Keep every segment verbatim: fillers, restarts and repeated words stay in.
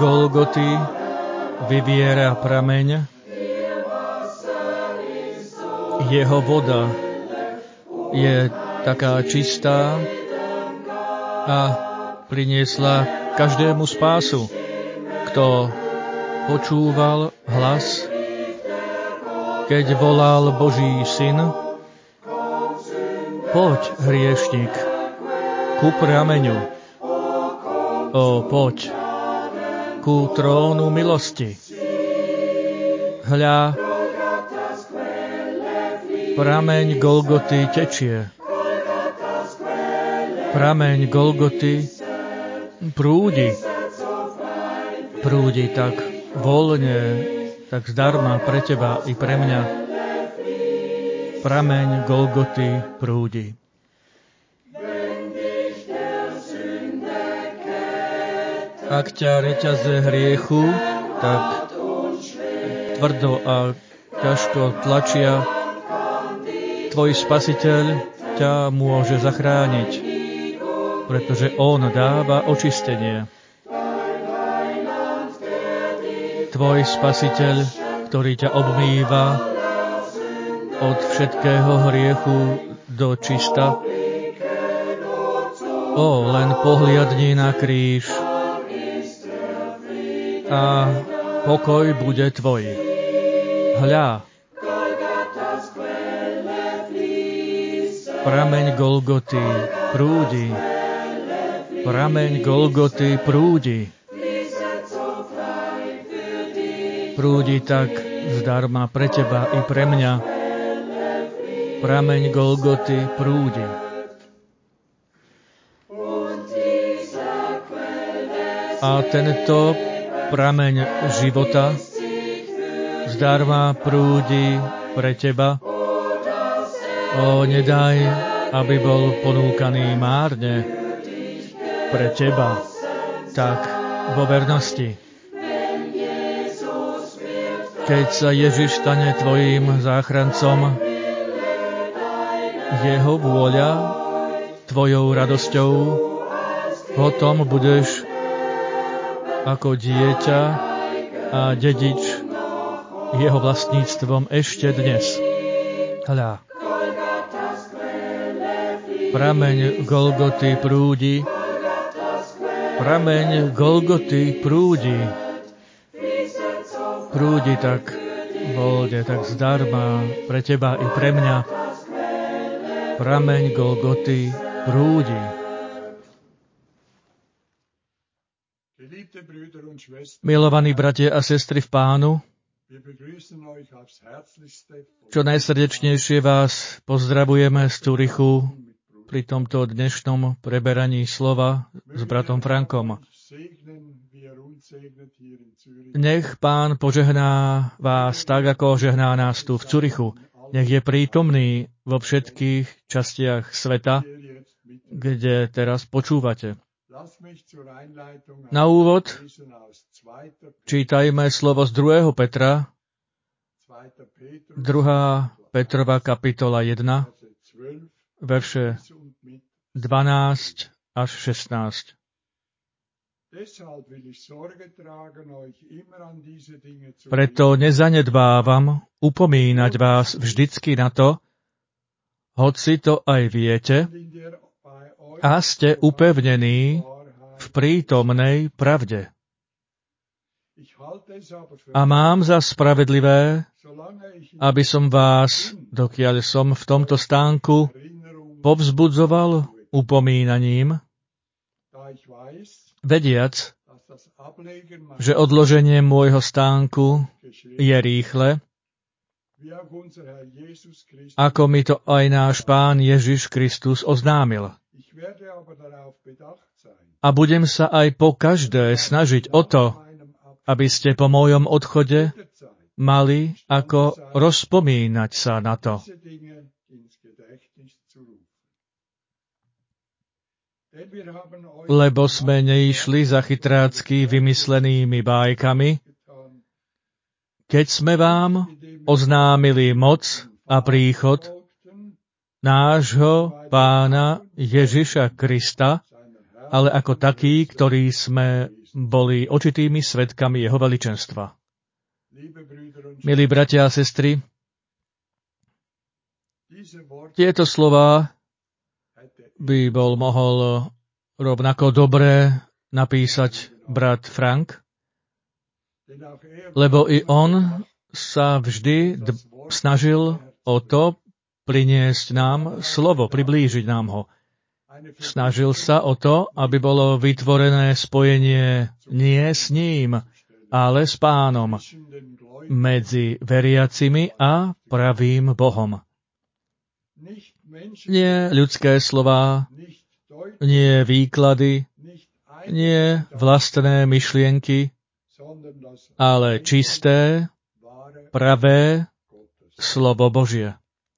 Golgoty vyviera prameň. Jeho voda je taká čistá a priniesla každému spásu, kto počúval hlas, keď volal Boží syn: poď, hriešnik, ku prameňu. O, poď ku trónu milosti. Hľa, prameň Golgoty tečie. Prameň Golgoty prúdi. Prúdi tak voľne, tak zdarma pre teba i pre mňa. Prameň Golgoty prúdi. Ak ťa reťaze hriechu tak tvrdo a ťažko tlačia, tvoj Spasiteľ ťa môže zachrániť, pretože On dáva očistenie. Tvoj Spasiteľ, ktorý ťa obmýva od všetkého hriechu do čista. O, len pohliadni na kríž a pokoj bude tvoj. Hľa, prameň Golgoty prúdi. Prameň Golgoty prúdi. Prúdi tak zdarma pre teba i pre mňa. Prameň Golgoty prúdi. A tento prameň života zdarma prúdi pre teba. O, nedaj, aby bol ponúkaný márne pre teba, tak vo vernosti. Keď sa Ježiš stane tvojím záchrancom, jeho vôľa tvojou radosťou, potom budeš ako dieťa a dedič jeho vlastníctvom ešte dnes. Hľa, prameň Golgoty prúdi, prameň Golgoty prúdi, prúdi tak voľne, tak zdarma pre teba i pre mňa. Prameň Golgoty prúdi. Milovaní bratia a sestry v Pánu, čo najsrdečnejšie vás pozdravujeme z Zürichu pri tomto dnešnom preberaní slova s bratom Frankom. Nech Pán požehná vás tak, ako žehná nás tu v Zürichu. Nech je prítomný vo všetkých častiach sveta, kde teraz počúvate. Na úvod čítajme slovo z druhého Petra, druhá Petrova kapitola jedna, verše dvanásť až šestnásť. Preto nezanedbávam upomínať vás vždycky na to, hoci to aj viete, a ste upevnení v prítomnej pravde. A mám za spravedlivé, aby som vás, dokiaľ som v tomto stánku, povzbudzoval upomínaním, vediac, že odloženie môjho stánku je rýchle, ako mi to aj náš Pán Ježiš Kristus oznámil. A budem sa aj po každé snažiť o to, aby ste po mojom odchode mali ako rozpomínať sa na to. Lebo sme neišli za chytrácky vymyslenými bájkami, keď sme vám oznámili moc a príchod nášho Pána Ježiša Krista, ale ako takí, ktorí sme boli očitými svedkami jeho veličenstva. Milí bratia a sestry, tieto slová by bol mohol rovnako dobre napísať brat Frank, lebo i on sa vždy d- snažil o to priniesť nám slovo, priblížiť nám ho. Snažil sa o to, aby bolo vytvorené spojenie nie s ním, ale s Pánom, medzi veriacimi a pravým Bohom. Nie ľudské slová, nie výklady, nie vlastné myšlienky, ale čisté, pravé slovo Božie.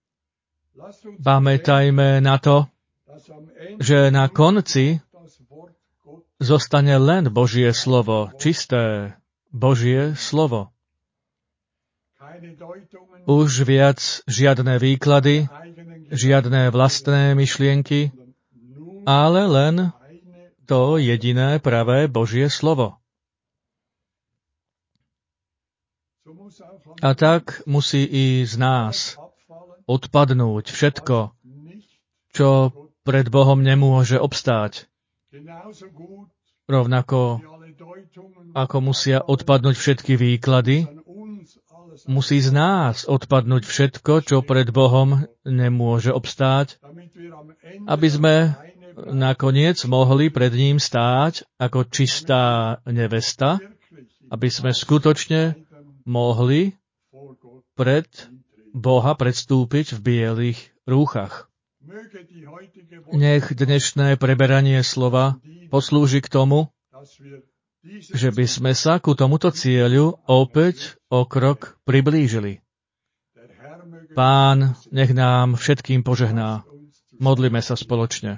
Pamätajme na to, že na konci zostane len Božie slovo, čisté Božie slovo. Už viac žiadne výklady, žiadne vlastné myšlienky, ale len to jediné pravé Božie slovo. A tak musí i z nás odpadnúť všetko, čo pred Bohom nemôže obstáť. Rovnako ako musia odpadnúť všetky výklady, musí z nás odpadnúť všetko, čo pred Bohom nemôže obstáť, aby sme nakoniec mohli pred ním stáť ako čistá nevesta, aby sme skutočne mohli pred Boha predstúpiť v bielých rúchach. Nech dnešné preberanie slova poslúži k tomu, že by sme sa ku tomuto cieľu opäť o krok priblížili. Pán, nech nám všetkým požehná. Modlíme sa spoločne.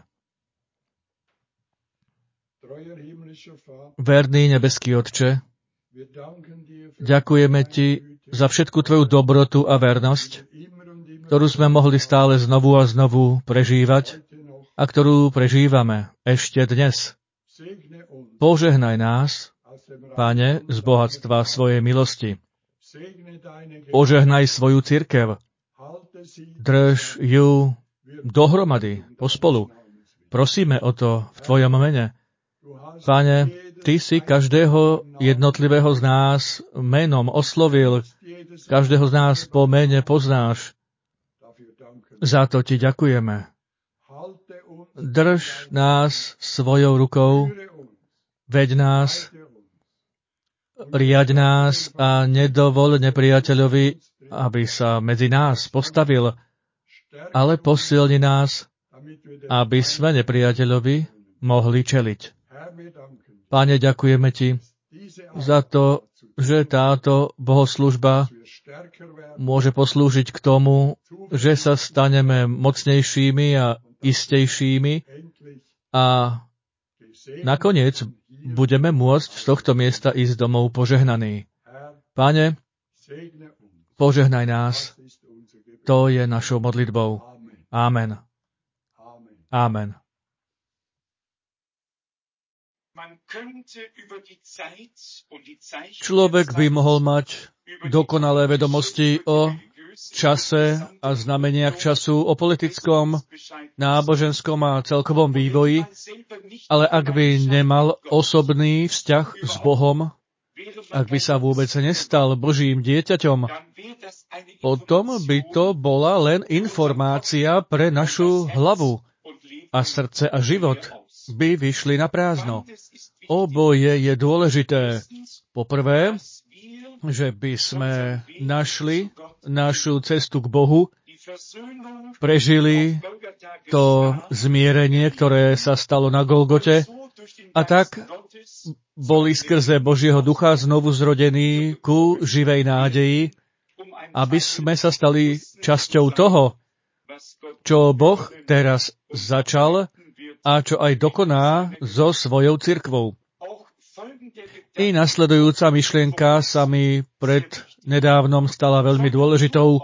Verný nebeský Otče, ďakujeme Ti za všetku Tvoju dobrotu a vernosť, ktorú sme mohli stále znovu a znovu prežívať a ktorú prežívame ešte dnes. Požehnaj nás, Pane, z bohatstva svojej milosti. Požehnaj svoju cirkev. Drž ju dohromady, pospolu. Prosíme o to v Tvojom mene. Pane, Ty si každého jednotlivého z nás menom oslovil, každého z nás po mene poznáš. Za to Ti ďakujeme. Drž nás svojou rukou, veď nás, riaď nás a nedovol nepriateľovi, aby sa medzi nás postavil, ale posilni nás, aby sme nepriateľovi mohli čeliť. Pane, ďakujeme Ti za to, že táto bohoslužba môže poslúžiť k tomu, že sa staneme mocnejšími a istejšími a nakoniec budeme môcť z tohto miesta ísť domov požehnaní. Pane, požehnaj nás. To je našou modlitbou. Amen. Amen. Človek by mohol mať dokonalé vedomosti o čase a znameniach času, o politickom, náboženskom a celkovom vývoji, ale ak by nemal osobný vzťah s Bohom, ak by sa vôbec nestal Božím dieťaťom, potom by to bola len informácia pre našu hlavu a srdce a život by vyšli na prázdno. Oboje je dôležité. Poprvé, že by sme našli našu cestu k Bohu, prežili to zmierenie, ktoré sa stalo na Golgote, a tak boli skrze Božieho ducha znovu zrodení ku živej nádeji, aby sme sa stali časťou toho, čo Boh teraz začal a čo aj dokoná so svojou cirkvou. I nasledujúca myšlienka sa mi pred nedávnom stala veľmi dôležitou.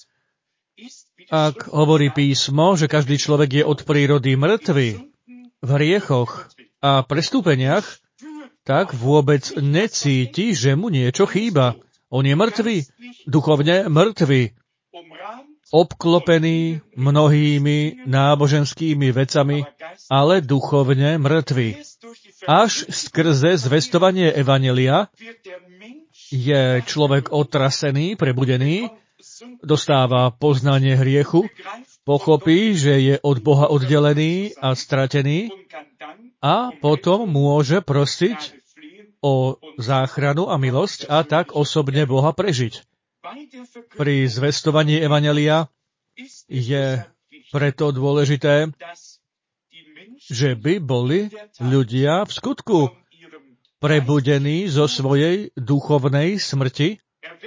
Ak hovorí písmo, že každý človek je od prírody mŕtvy v hriechoch a prestúpeniach, tak vôbec necíti, že mu niečo chýba. On je mŕtvý, duchovne mŕtvý, obklopený mnohými náboženskými vecami, ale duchovne mŕtvý. Až skrze zvestovanie evanjelia je človek otrasený, prebudený, dostáva poznanie hriechu, pochopí, že je od Boha oddelený a stratený a potom môže prosiť o záchranu a milosť a tak osobne Boha prežiť. Pri zvestovaní evanjelia je preto dôležité, že by boli ľudia v skutku prebudení zo svojej duchovnej smrti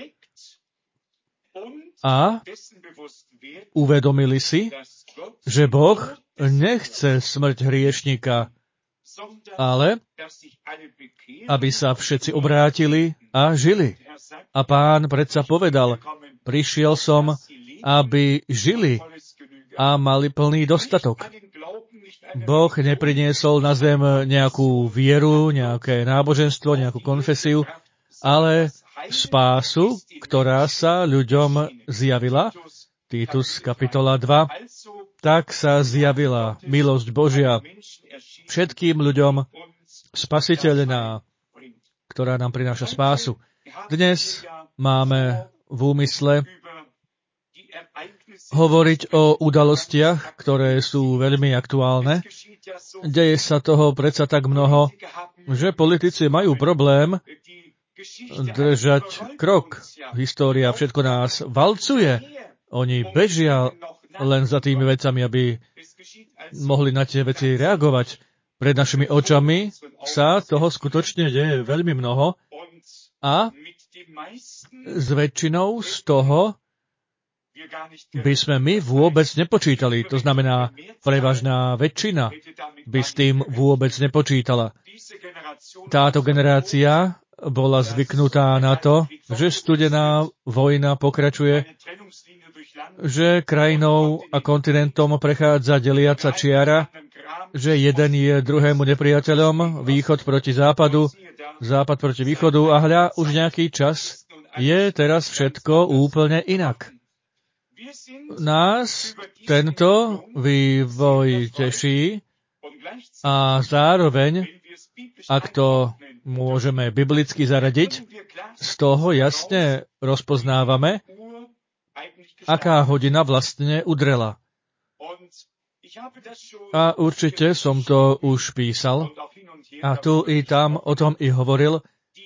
a uvedomili si, že Boh nechce smrť hriešnika, ale aby sa všetci obrátili a žili. A Pán predsa povedal, prišiel som, aby žili a mali plný dostatok. Boh nepriniesol na zem nejakú vieru, nejaké náboženstvo, nejakú konfesiu, ale spásu, ktorá sa ľuďom zjavila, Titus kapitola dva, tak sa zjavila milosť Božia všetkým ľuďom, spasiteľná, ktorá nám prináša spásu. Dnes máme v úmysle hovoriť o udalostiach, ktoré sú veľmi aktuálne. Deje sa toho predsa tak mnoho, že politici majú problém držať krok. História všetko nás valcuje. Oni bežia len za tými vecami, aby mohli na tie veci reagovať. Pred našimi očami sa toho skutočne deje veľmi mnoho a s väčšinou z toho by sme my vôbec nepočítali. To znamená, prevažná väčšina by s tým vôbec nepočítala. Táto generácia bola zvyknutá na to, že studená vojna pokračuje, že krajinou a kontinentom prechádza deliaca čiara, že jeden je druhému nepriateľom, východ proti západu, západ proti východu a hľa už nejaký čas je teraz všetko úplne inak. Nás tento vývoj teší a zároveň, ak to môžeme biblicky zaradiť, z toho jasne rozpoznávame, aká hodina vlastne udrela. A určite som to už písal a tu i tam o tom i hovoril.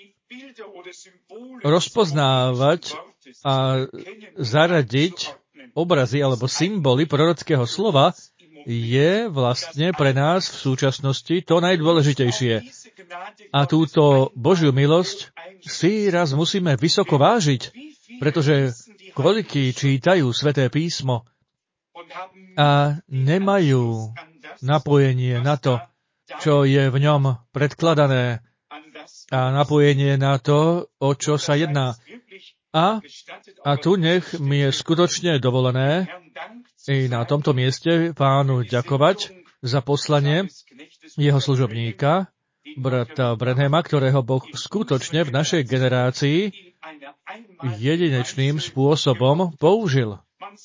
Rozpoznávať a zaradiť obrazy alebo symboly prorockého slova je vlastne pre nás v súčasnosti to najdôležitejšie. A túto Božiu milosť si raz musíme vysoko vážiť, pretože koľkí čítajú Sväté písmo a nemajú napojenie na to, čo je v ňom predkladané a napojenie na to, o čo sa jedná. A, a tu nech mi je skutočne dovolené i na tomto mieste Pánu ďakovať za poslanie jeho služobníka, brata Branhama, ktorého Boh skutočne v našej generácii jedinečným spôsobom použil.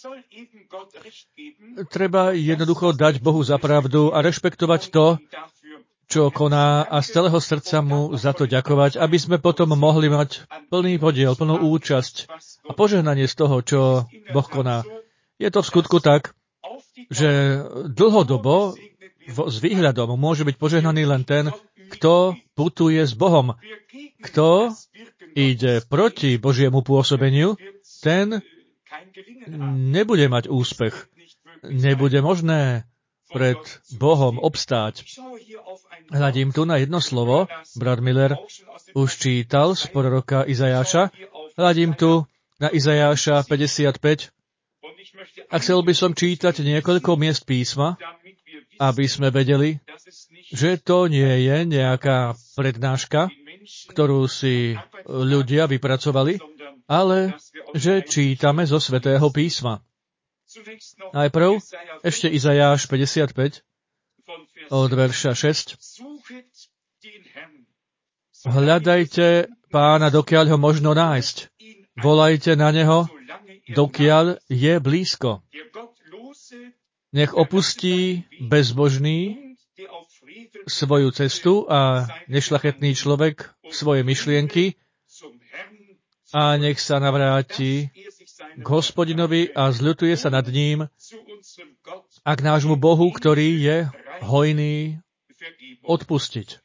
Treba jednoducho dať Bohu za pravdu a rešpektovať to, čo koná a z celého srdca mu za to ďakovať, aby sme potom mohli mať plný podiel, plnú účasť a požehnanie z toho, čo Boh koná. Je to v skutku tak, že dlhodobo s výhľadom môže byť požehnaný len ten, kto putuje s Bohom. Kto ide proti Božiemu pôsobeniu, ten nebude mať úspech. Nebude možné pred Bohom obstáť. Hľadím tu na jedno slovo, brat Miller už čítal z proroka Izajáša. Hľadím tu na Izajáša päťdesiatpäť a chcel by som čítať niekoľko miest písma, aby sme vedeli, že to nie je nejaká prednáška, ktorú si ľudia vypracovali, ale že čítame zo Svätého písma. Najprv ešte Izajáš päťdesiatpäť od verša šesť. Hľadajte Pána, dokiaľ ho možno nájsť. Volajte na neho, dokiaľ je blízko. Nech opustí bezbožný svoju cestu a nešľachetný človek svoje myšlienky a nech sa navráti k Hospodinovi a zľutuje sa nad ním a k nášmu Bohu, ktorý je hojný odpustiť.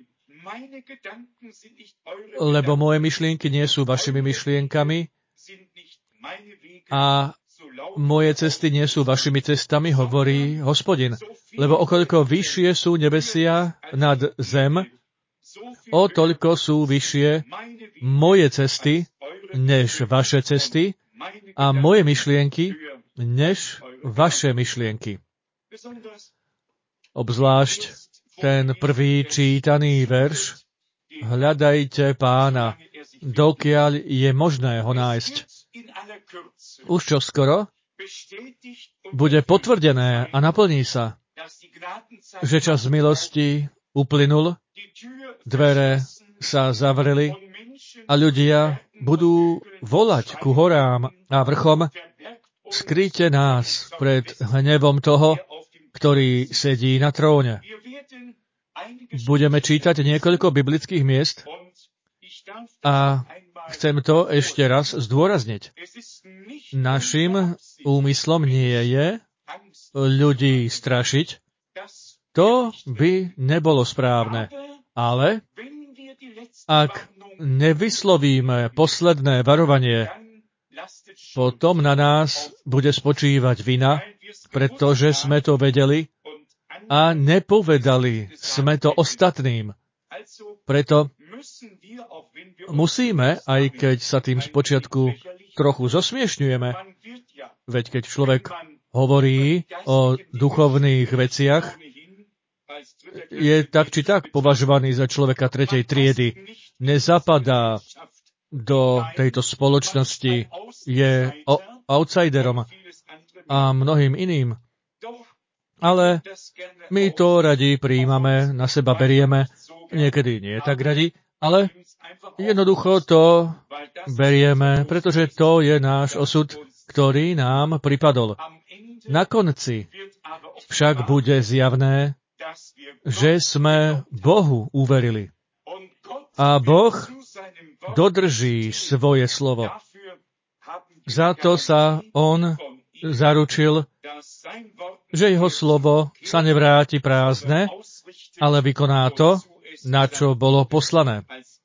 Lebo moje myšlienky nie sú vašimi myšlienkami a moje cesty nie sú vašimi cestami, hovorí Hospodin. Lebo okoľko vyššie sú nebesia nad zem, o toľko sú vyššie moje cesty, než vaše cesty, a moje myšlienky, než vaše myšlienky. Obzvlášť ten prvý čítaný verš, hľadajte Pána, dokiaľ je možné ho nájsť. Už čoskoro bude potvrdené a naplní sa, že čas milosti uplynul, dvere sa zavreli a ľudia budú volať ku horám a vrchom, skryte nás pred hnevom toho, ktorý sedí na tróne. Budeme čítať niekoľko biblických miest a chcem to ešte raz zdôrazniť. Našim úmyslom nie je ľudí strašiť. To by nebolo správne. Ale ak nevyslovíme posledné varovanie, potom na nás bude spočívať vina, pretože sme to vedeli a nepovedali sme to ostatným. Preto musíme, aj keď sa tým spočiatku trochu zosmiešňujeme, veď keď človek hovorí o duchovných veciach, je tak či tak považovaný za človeka tretej triedy. Nezapadá do tejto spoločnosti, je outsiderom a mnohým iným. Ale my to radi prijímame, na seba berieme, niekedy nie tak radi, ale jednoducho to berieme, pretože to je náš osud, ktorý nám pripadol. Na konci však bude zjavné, že sme Bohu uverili. A Boh dodrží svoje slovo. Za to sa On zaručil, že jeho slovo sa nevráti prázdne, ale vykoná to, na čo bolo poslané.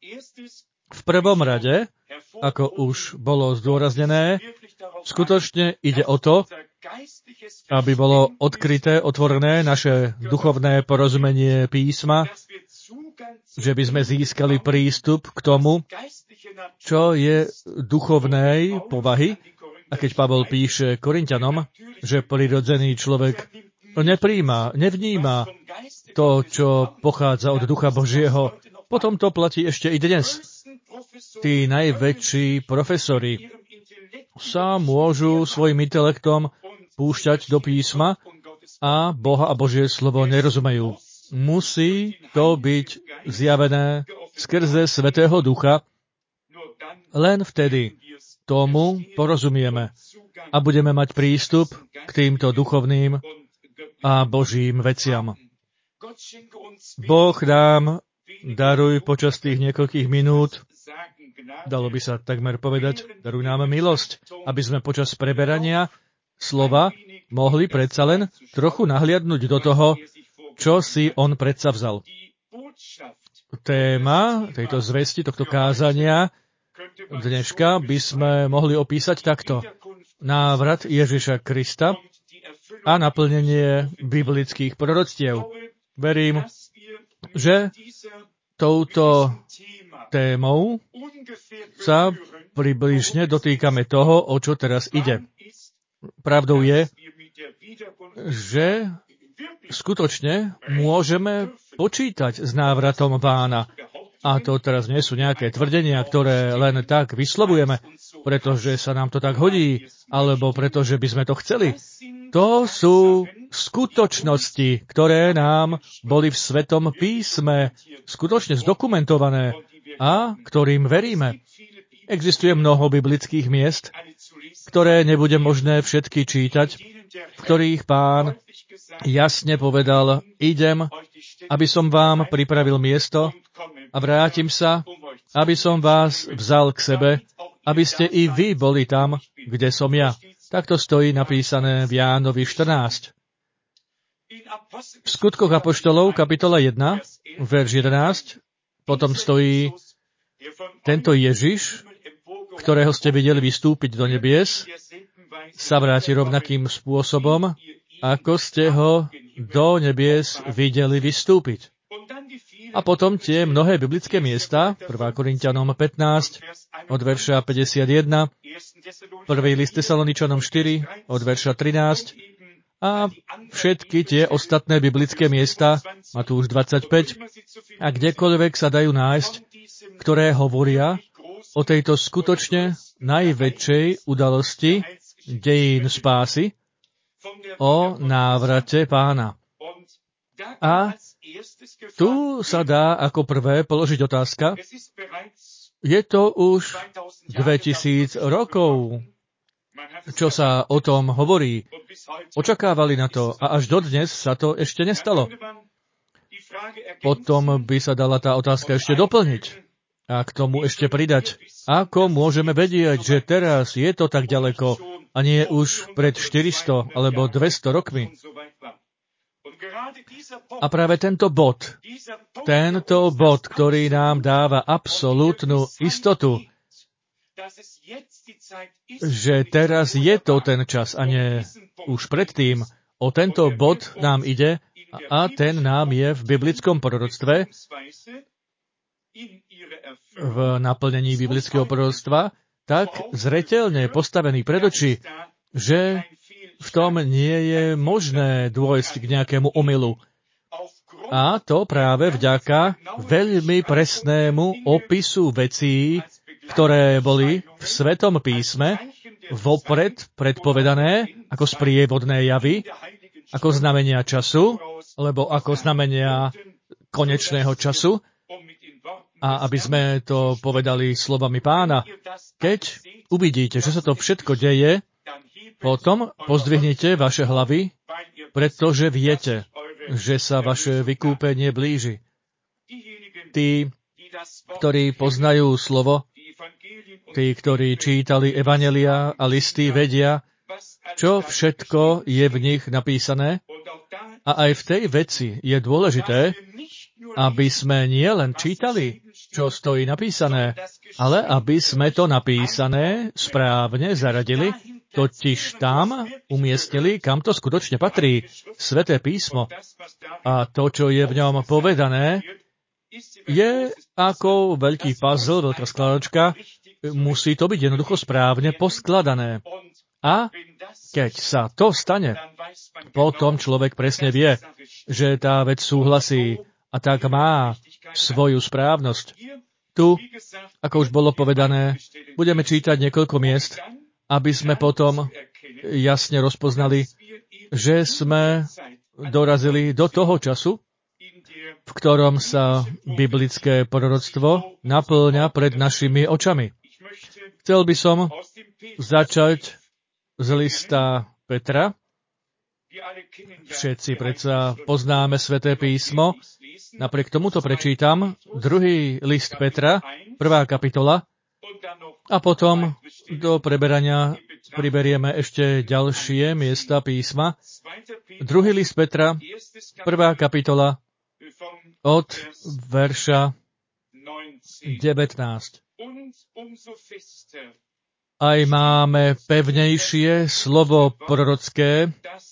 V prvom rade, ako už bolo zdôraznené, skutočne ide o to, aby bolo odkryté, otvorené naše duchovné porozumenie písma, že by sme získali prístup k tomu, čo je duchovnej povahy. A keď Pavol píše Korinťanom, že prirodzený človek nepríjma, nevníma to, čo pochádza od Ducha Božieho, potom to platí ešte i dnes. Tí najväčší profesori sa môžu svojim intelektom púšťať do písma a Boha a Božie slovo nerozumejú. Musí to byť zjavené skrze Svätého Ducha, len vtedy tomu porozumieme a budeme mať prístup k týmto duchovným a Božím veciam. Boh nám daruj počas tých niekoľkých minút, dalo by sa takmer povedať, daruj nám milosť, aby sme počas preberania slova mohli predsa len trochu nahliadnúť do toho, čo si on predsa vzal. Téma tejto zvesti, tohto kázania dneška by sme mohli opísať takto. Návrat Ježiša Krista a naplnenie biblických proroctiev. Verím, že touto témou sa približne dotýkame toho, o čo teraz ide. Pravdou je, že skutočne môžeme počítať s návratom Pána. A to teraz nie sú nejaké tvrdenia, ktoré len tak vyslovujeme, pretože sa nám to tak hodí, alebo pretože by sme to chceli. To sú skutočnosti, ktoré nám boli v Svetom písme skutočne zdokumentované a ktorým veríme. Existuje mnoho biblických miest, ktoré nebude možné všetky čítať, v ktorých Pán jasne povedal, idem, aby som vám pripravil miesto a vrátim sa, aby som vás vzal k sebe, aby ste i vy boli tam, kde som ja. Takto stojí napísané v Jánovi štrnásť. V Skutkoch apoštolov, kapitola jedna, verš jedenásť, potom stojí tento Ježiš, ktorého ste videli vystúpiť do nebies, sa vráti rovnakým spôsobom, ako ste ho do nebies videli vystúpiť. A potom tie mnohé biblické miesta, prvá Korinťanom pätnásť, od verša päťdesiatjeden, prvý list Tesaloničanom štyri, od verša trinásť, a všetky tie ostatné biblické miesta, Matúš dvadsaťpäť, a kdekoľvek sa dajú nájsť, ktoré hovoria o tejto skutočne najväčšej udalosti dejín spásy, o návrate Pána. A tu sa dá ako prvé položiť otázka, je to už dvetisíc rokov, čo sa o tom hovorí. Očakávali na to a až dodnes sa to ešte nestalo. Potom by sa dala tá otázka ešte doplniť a k tomu ešte pridať. Ako môžeme vedieť, že teraz je to tak ďaleko a nie už pred štyristo alebo dvesto rokmi? A práve tento bod, tento bod, ktorý nám dáva absolútnu istotu, že teraz je to ten čas a nie už predtým. O tento bod nám ide a ten nám je v biblickom proroctve, v naplnení biblického proroctva, tak zreteľne postavený pred oči, že v tom nie je možné dôjsť k nejakému omylu. A to práve vďaka veľmi presnému opisu vecí, ktoré boli v Svetom písme vopred predpovedané ako sprievodné javy, ako znamenia času, alebo ako znamenia konečného času. A aby sme to povedali slovami Pána, keď uvidíte, že sa to všetko deje, potom pozdvihnite vaše hlavy, pretože viete, že sa vaše vykúpenie blíži. Tí, ktorí poznajú slovo, tí, ktorí čítali evanjelia a listy, vedia, čo všetko je v nich napísané. A aj v tej veci je dôležité, aby sme nie len čítali, čo stojí napísané, ale aby sme to napísané správne zaradili, totiž tam umiestnili, kam to skutočne patrí, Sväté písmo. A to, čo je v ňom povedané, je ako veľký puzzle, veľká skladačka, musí to byť jednoducho správne poskladané. A keď sa to stane, potom človek presne vie, že tá vec súhlasí a tak má svoju správnosť. Tu, ako už bolo povedané, budeme čítať niekoľko miest, aby sme potom jasne rozpoznali, že sme dorazili do toho času, v ktorom sa biblické proroctvo napĺňa pred našimi očami. Chcel by som začať z lista Petra. Všetci predsa poznáme Sväté písmo. Napriek tomu to prečítam. Druhý list Petra, prvá kapitola. A potom do preberania priberieme ešte ďalšie miesta písma. Druhý list Petra, prvá kapitola, od verša devätnásť. Aj máme pevnejšie slovo prorocké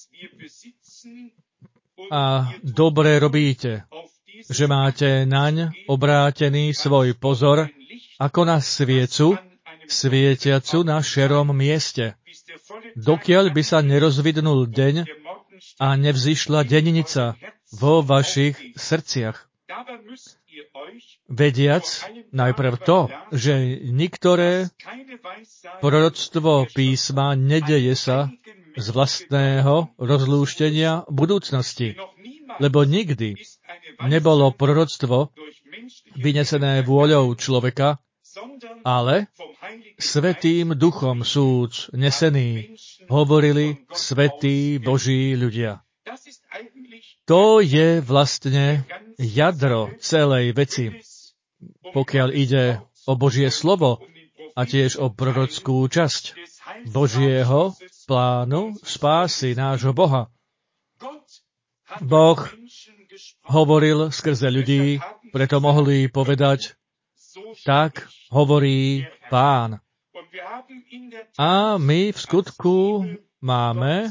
a dobre robíte, že máte naň obrátený svoj pozor ako na sviecu, svietiacu na šerom mieste, dokiaľ by sa nerozvidnul deň a nevzýšla dennica vo vašich srdciach. Vediac najprv to, že niektoré proroctvo písma nedeje sa z vlastného rozlúštenia budúcnosti, lebo nikdy nebolo proroctvo vynesené vôľou človeka, ale Svätým Duchom súd nesený, hovorili svätí Boží ľudia. To je vlastne jadro celej veci, pokiaľ ide o Božie slovo a tiež o prorockú časť Božieho plánu spásy nášho Boha. Boh hovoril skrze ľudí, preto mohli povedať, tak hovorí Pán. A my v skutku máme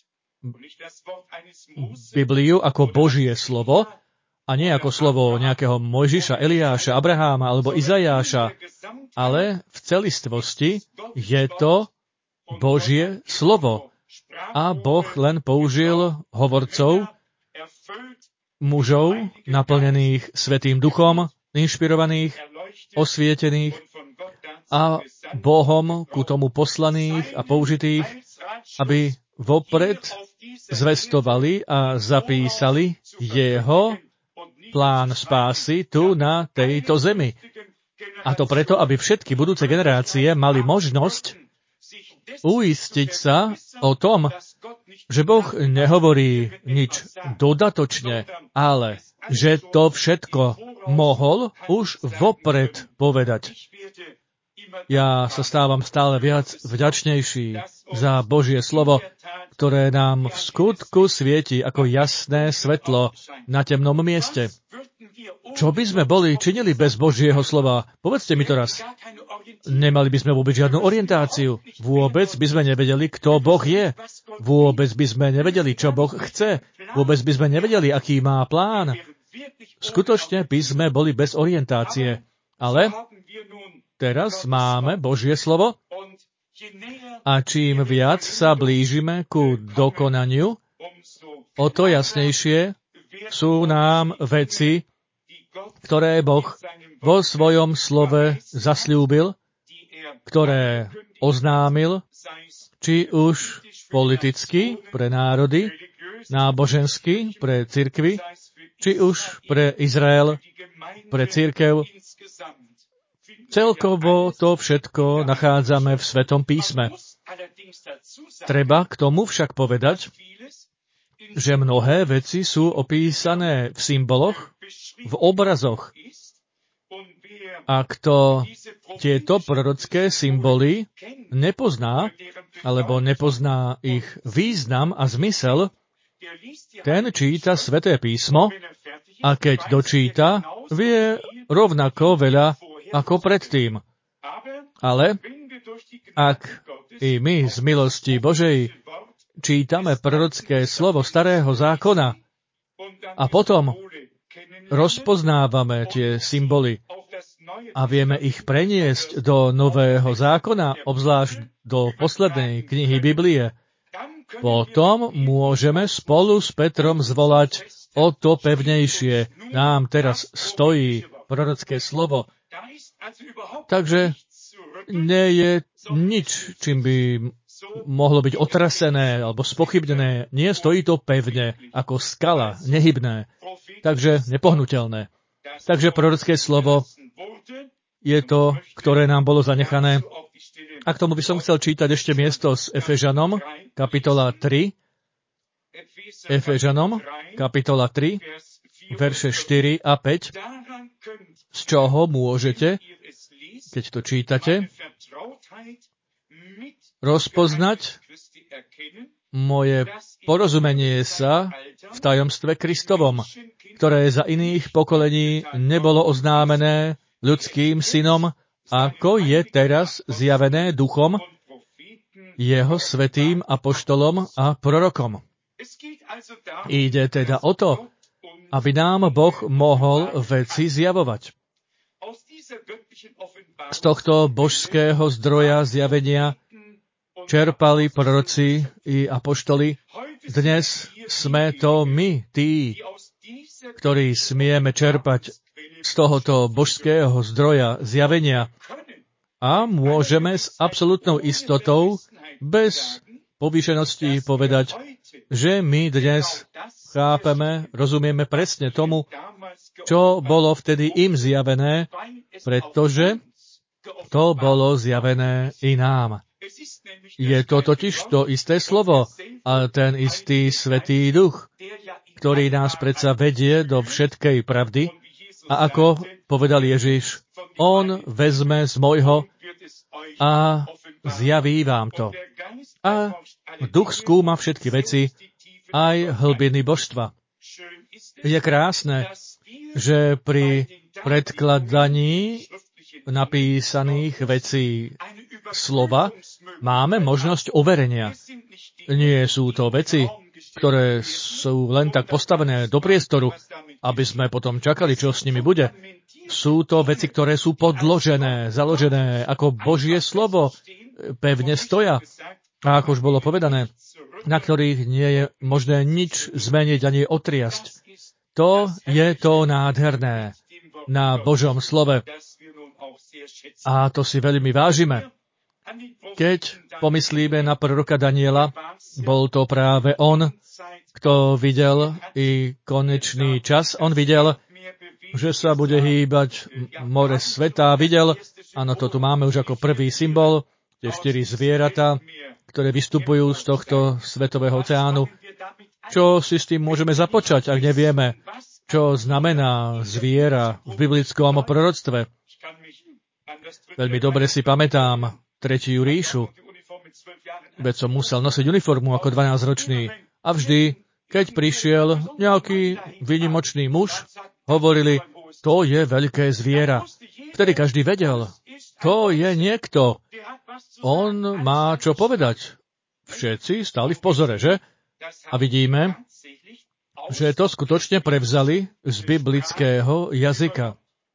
Bibliu ako Božie slovo a nie ako slovo nejakého Mojžiša, Eliáša, Abraháma alebo Izajáša, ale v celistvosti je to Božie slovo. A Boh len použil hovorcov, mužov naplnených Svätým Duchom, inšpirovaných, osvietených a Bohom ku tomu poslaných a použitých, aby vopred zvestovali a zapísali jeho plán spásy tu na tejto zemi. A to preto, aby všetky budúce generácie mali možnosť uistiť sa o tom, že Boh nehovorí nič dodatočne, ale že to všetko mohol už vopred povedať. Ja sa stávam stále viac vďačnejší za Božie slovo, ktoré nám v skutku svieti ako jasné svetlo na temnom mieste. Čo by sme boli činili bez Božieho slova? Povedzte mi to raz. Nemali by sme vôbec žiadnu orientáciu. Vôbec by sme nevedeli, kto Boh je. Vôbec by sme nevedeli, čo Boh chce. Vôbec by sme nevedeli, aký má plán. Skutočne by sme boli bez orientácie. Ale teraz máme Božie slovo a čím viac sa blížime ku dokonaniu, o to jasnejšie sú nám veci, ktoré Boh vo svojom slove zasľúbil, ktoré oznámil, či už politicky pre národy, nábožensky pre cirkvi, či už pre Izrael, pre cirkev. Celkovo to všetko nachádzame v Svetom písme. Treba k tomu však povedať, že mnohé veci sú opísané v symboloch, v obrazoch. A kto tieto prorocké symboly nepozná, alebo nepozná ich význam a zmysel, ten číta Sväté písmo a keď dočíta, vie rovnako veľa ako predtým. Ale ak i my z milosti Božej čítame prorocké slovo Starého zákona a potom rozpoznávame tie symboly a vieme ich preniesť do Nového zákona, obzvlášť do poslednej knihy Biblie, potom môžeme spolu s Petrom zvolať o to pevnejšie. Nám teraz stojí prorocké slovo. Takže nie je nič, čím by mohlo byť otrasené alebo spochybnené. Nie, stojí to pevne, ako skala, nehybné, takže nepohnutelné. Takže prorocké slovo je to, ktoré nám bolo zanechané. A k tomu by som chcel čítať ešte miesto s Efežanom, kapitola tri. Efežanom, kapitola tri, verše štyri a päť, z čoho môžete, keď to čítate, rozpoznať moje porozumenie sa v tajomstve Kristovom, ktoré za iných pokolení nebolo oznámené ľudským synom, ako je teraz zjavené duchom, jeho svätým apoštolom a prorokom. Ide teda o to, aby nám Boh mohol veci zjavovať. Z tohto božského zdroja zjavenia čerpali proroci i apoštoli. Dnes sme to my, tí, ktorí smieme čerpať z tohoto božského zdroja zjavenia a môžeme s absolútnou istotou bez povýšenosti povedať, že my dnes chápeme, rozumieme presne tomu, čo bolo vtedy im zjavené, pretože to bolo zjavené i nám. Je to totiž to isté slovo a ten istý Svätý Duch, ktorý nás predsa vedie do všetkej pravdy. A ako povedal Ježiš, on vezme z môjho a zjaví vám to. A Duch skúma všetky veci, aj hlbiny božstva. Je krásne, že pri predkladaní napísaných vecí slova máme možnosť overenia. Nie sú to veci, ktoré sú len tak postavené do priestoru, aby sme potom čakali, čo s nimi bude. Sú to veci, ktoré sú podložené, založené ako Božie slovo, pevne stoja. A ako už bolo povedané, na ktorých nie je možné nič zmeniť ani otriasť. To je to nádherné na Božom slove. A to si veľmi vážime. Keď pomyslíme na proroka Daniela, bol to práve on, kto videl i konečný čas. On videl, že sa bude hýbať more sveta. Videl, áno, to tu máme už ako prvý symbol, tie štyri zvieratá, ktoré vystupujú z tohto svetového oceánu. Čo si s tým môžeme započať, ak nevieme, čo znamená zviera v biblickom proroctve? Veľmi dobre si pamätám tretiu ríšu, veď som musel nosiť uniformu ako dvanásťročný. A vždy, keď prišiel nejaký výnimočný muž, hovorili, to je veľké zviera. Vtedy každý vedel, to je niekto. On má čo povedať. Všetci stali v pozore, že? A vidíme, že to skutočne prevzali z biblického jazyka.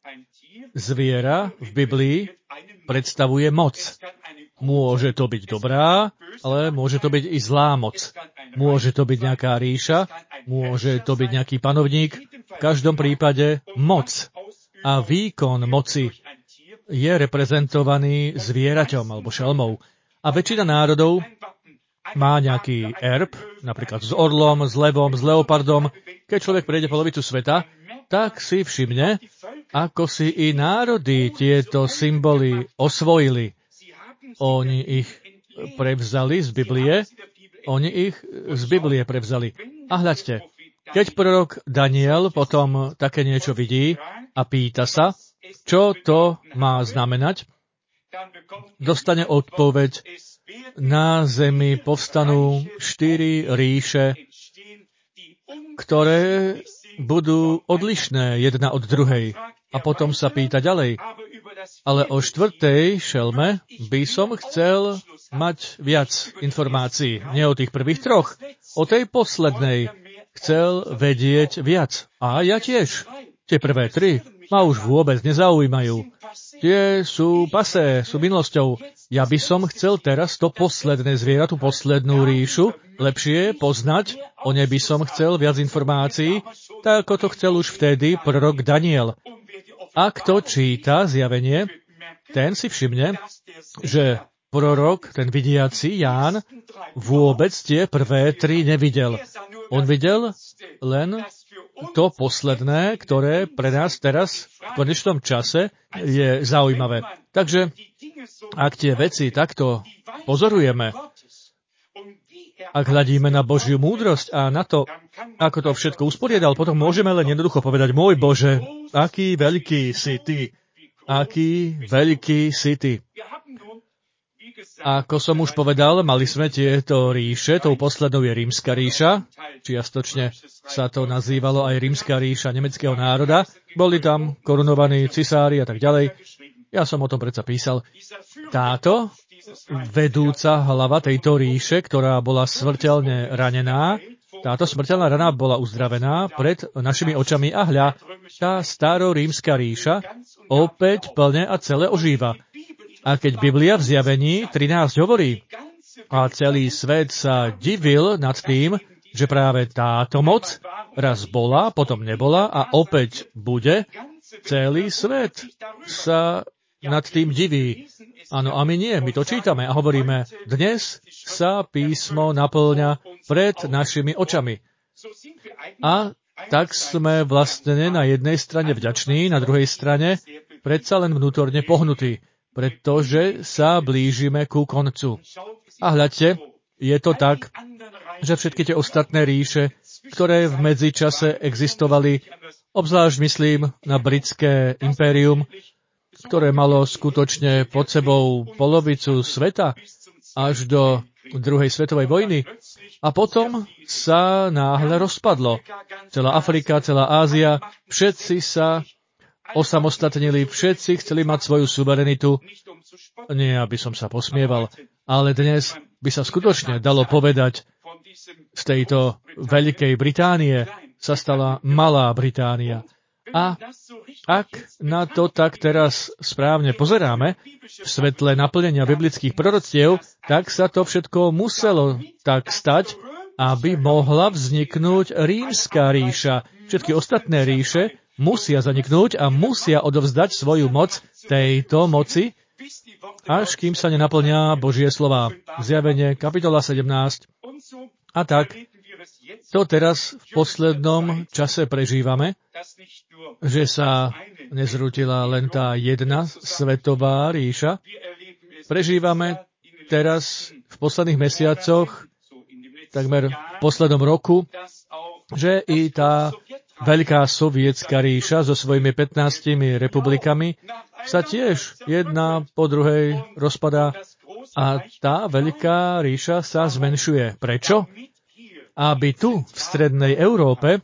Zviera v Biblii predstavuje moc. Môže to byť dobrá, ale môže to byť i zlá moc. Môže to byť nejaká ríša, môže to byť nejaký panovník. V každom prípade moc a výkon moci je reprezentovaný zvieraťom alebo šelmou. A väčšina národov má nejaký erb, napríklad s orlom, s levom, s leopardom. Keď človek prejde polovicu sveta, tak si všimne, ako si i národy tieto symboly osvojili. Oni ich prevzali z Biblie, oni ich z Biblie prevzali. A hľaďte, keď prorok Daniel potom také niečo vidí a pýta sa, čo to má znamenať, dostane odpoveď, na zemi povstanú štyri ríše, ktoré budú odlišné jedna od druhej. A potom sa pýta ďalej. Ale o štvrtej šelme by som chcel mať viac informácií. Nie o tých prvých troch. O tej poslednej chcel vedieť viac. A ja tiež. Tie prvé tri ma už vôbec nezaujímajú. Tie sú pasé, sú minulosťou. Ja by som chcel teraz to posledné zviera, tú poslednú ríšu, lepšie poznať. O nej by som chcel viac informácií, tak ako to chcel už vtedy prorok Daniel. A kto číta zjavenie, ten si všimne, že prorok, ten vidiaci Ján, vôbec tie prvé tri nevidel. On videl len to posledné, ktoré pre nás teraz v konečnom čase je zaujímavé. Takže, ak tie veci takto pozorujeme, ak hľadíme na Božiu múdrosť a na to, ako to všetko usporiadal, potom môžeme len jednoducho povedať, môj Bože, aký veľký si Ty, aký veľký si Ty. Ako som už povedal, mali sme tieto ríše, tou poslednou je Rímska ríša, čiastočne sa to nazývalo aj Rímska ríša nemeckého národa, boli tam korunovaní cisári a tak ďalej. Ja som o tom predsa písal. Táto vedúca hlava tejto ríše, ktorá bola smrteľne ranená, táto smrteľná rana bola uzdravená pred našimi očami a hľa, tá starorímska ríša opäť plne a celé ožíva. A keď Biblia v Zjavení trinásť hovorí, a celý svet sa divil nad tým, že práve táto moc raz bola, potom nebola a opäť bude, celý svet sa nad tým diví. Áno, a my nie, my to čítame a hovoríme, dnes sa písmo naplňa pred našimi očami. A tak sme vlastne na jednej strane vďační, na druhej strane predsa len vnútorne pohnutí, pretože sa blížime ku koncu. A hľadte, je to tak, že všetky tie ostatné ríše, ktoré v medzičase existovali, obzvlášť myslím na britské impérium, ktoré malo skutočne pod sebou polovicu sveta až do druhej svetovej vojny, a potom sa náhle rozpadlo. Celá Afrika, celá Ázia, všetci sa osamostatnili, všetci chceli mať svoju suverenitu. Nie, aby som sa posmieval, ale dnes by sa skutočne dalo povedať, z tejto Veľkej Británie sa stala Malá Británia. A ak na to tak teraz správne pozeráme, v svetle naplnenia biblických proroctiev, tak sa to všetko muselo tak stať, aby mohla vzniknúť Rímska ríša. Všetky ostatné ríše musia zaniknúť a musia odovzdať svoju moc tejto moci, až kým sa nenaplnia Božie slová. Zjavenie, kapitola sedemnásť. A tak, to teraz v poslednom čase prežívame, že sa nezrútila len tá jedna svetová ríša. Prežívame teraz v posledných mesiacoch, takmer v poslednom roku, že i tá veľká sovietská ríša so svojimi pätnástimi republikami sa tiež jedna po druhej rozpadá a tá veľká ríša sa zmenšuje. Prečo? Aby tu, v strednej Európe,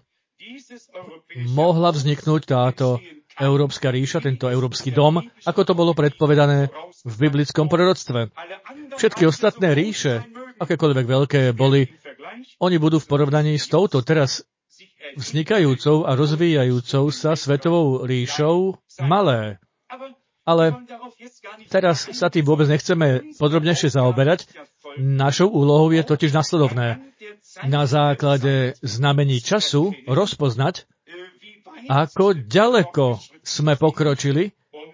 mohla vzniknúť táto Európska ríša, tento Európsky dom, ako to bolo predpovedané v biblickom proroctve. Všetky ostatné ríše, akékoľvek veľké boli, oni budú v porovnaní s touto teraz vznikajúcou a rozvíjajúcou sa svetovou ríšou malé. Ale teraz sa tým vôbec nechceme podrobnejšie zaoberať. Našou úlohou je totiž nasledovné. Na základe znamení času rozpoznať, ako ďaleko sme pokročili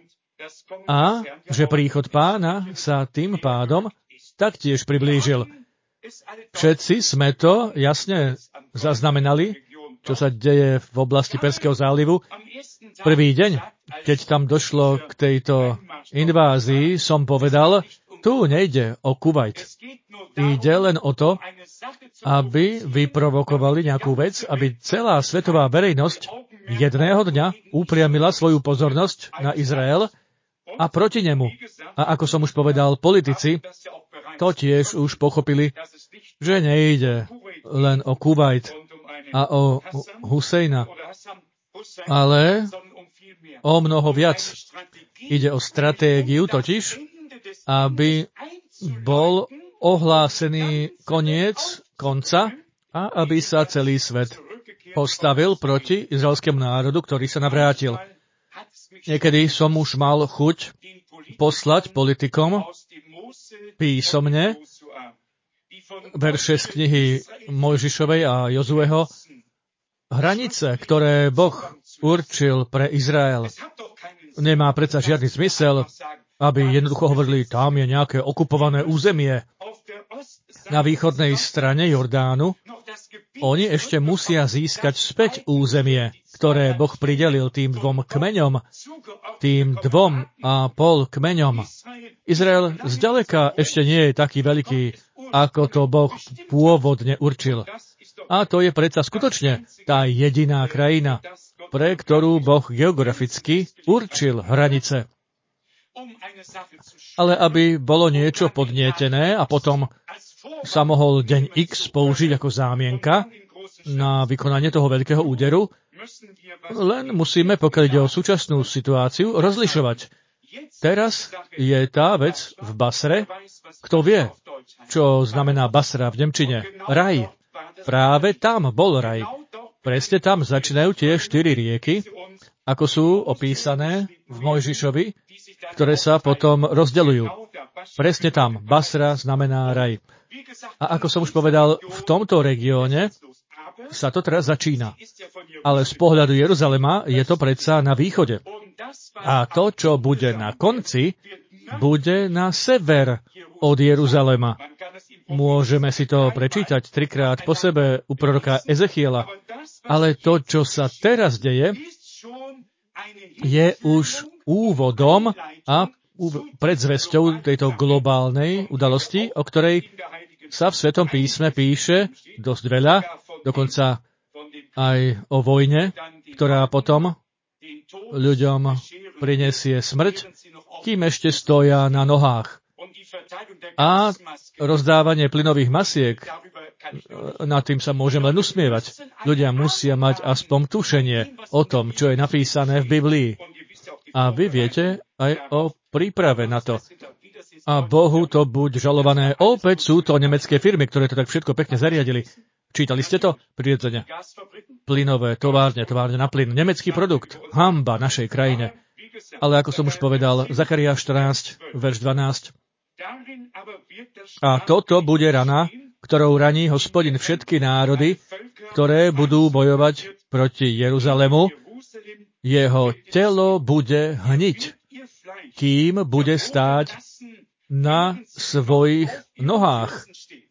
a že príchod Pána sa tým pádom taktiež priblížil. Všetci sme to jasne zaznamenali, čo sa deje v oblasti Perského zálivu. Prvý deň, keď tam došlo k tejto invázii, som povedal, tu nejde o Kuvajt. Ide len o to, aby vyprovokovali nejakú vec, aby celá svetová verejnosť jedného dňa upriamila svoju pozornosť na Izrael a proti nemu. A ako som už povedal, politici to tiež už pochopili, že nejde len o Kuvajt a o Husejna, ale o mnoho viac. Ide o stratégiu totiž, aby bol ohlásený koniec konca a aby sa celý svet postavil proti izraelskému národu, ktorý sa navrátil. Niekedy som už mal chuť poslať politikom písomne verše z knihy Mojžišovej a Jozueho, hranice, ktoré Boh určil pre Izrael. Nemá predsa žiadny zmysel, aby jednoducho hovorili, tam je nejaké okupované územie. Na východnej strane Jordánu oni ešte musia získať späť územie, ktoré Boh pridelil tým dvom kmeňom, tým dvom a pol kmeňom. Izrael zďaleka ešte nie je taký veľký, ako to Boh pôvodne určil. A to je predsa skutočne tá jediná krajina, pre ktorú Boh geograficky určil hranice. Ale aby bolo niečo podnietené a potom sa mohol deň X použiť ako zámienka na vykonanie toho veľkého úderu, len musíme, pokiaľ ide o súčasnú situáciu, rozlišovať. Teraz je tá vec v Basre, kto vie, čo znamená Basra v nemčine. Raj. Práve tam bol raj. Presne tam začínajú tie štyri rieky, ako sú opísané v Mojžišovi, ktoré sa potom rozdeľujú. Presne tam. Basra znamená raj. A ako som už povedal, v tomto regióne sa to teraz začína. Ale z pohľadu Jeruzalema je to predsa na východe. A to, čo bude na konci, bude na sever od Jeruzalema. Môžeme si to prečítať trikrát po sebe u proroka Ezechiela. Ale to, čo sa teraz deje, je už úvodom a predzvesťou tejto globálnej udalosti, o ktorej sa v Svetom písme píše dosť veľa, dokonca aj o vojne, ktorá potom ľuďom prinesie smrť, kým ešte stoja na nohách. A rozdávanie plynových masiek, nad tým sa môžem len usmievať. Ľudia musia mať aspoň tušenie o tom, čo je napísané v Biblii. A vy viete aj o príprave na to. A Bohu to buď žalované. Opäť sú to nemecké firmy, ktoré to tak všetko pekne zariadili. Čítali ste to? Prirodzene. Plynové továrne, továrne na plyn. Nemecký produkt. Hanba našej krajine. Ale ako som už povedal, Zachariáš štrnásť, verš dvanásť. A toto bude rana, ktorou raní Hospodin všetky národy, ktoré budú bojovať proti Jeruzalému. Jeho telo bude hniť, kým bude stáť na svojich nohách.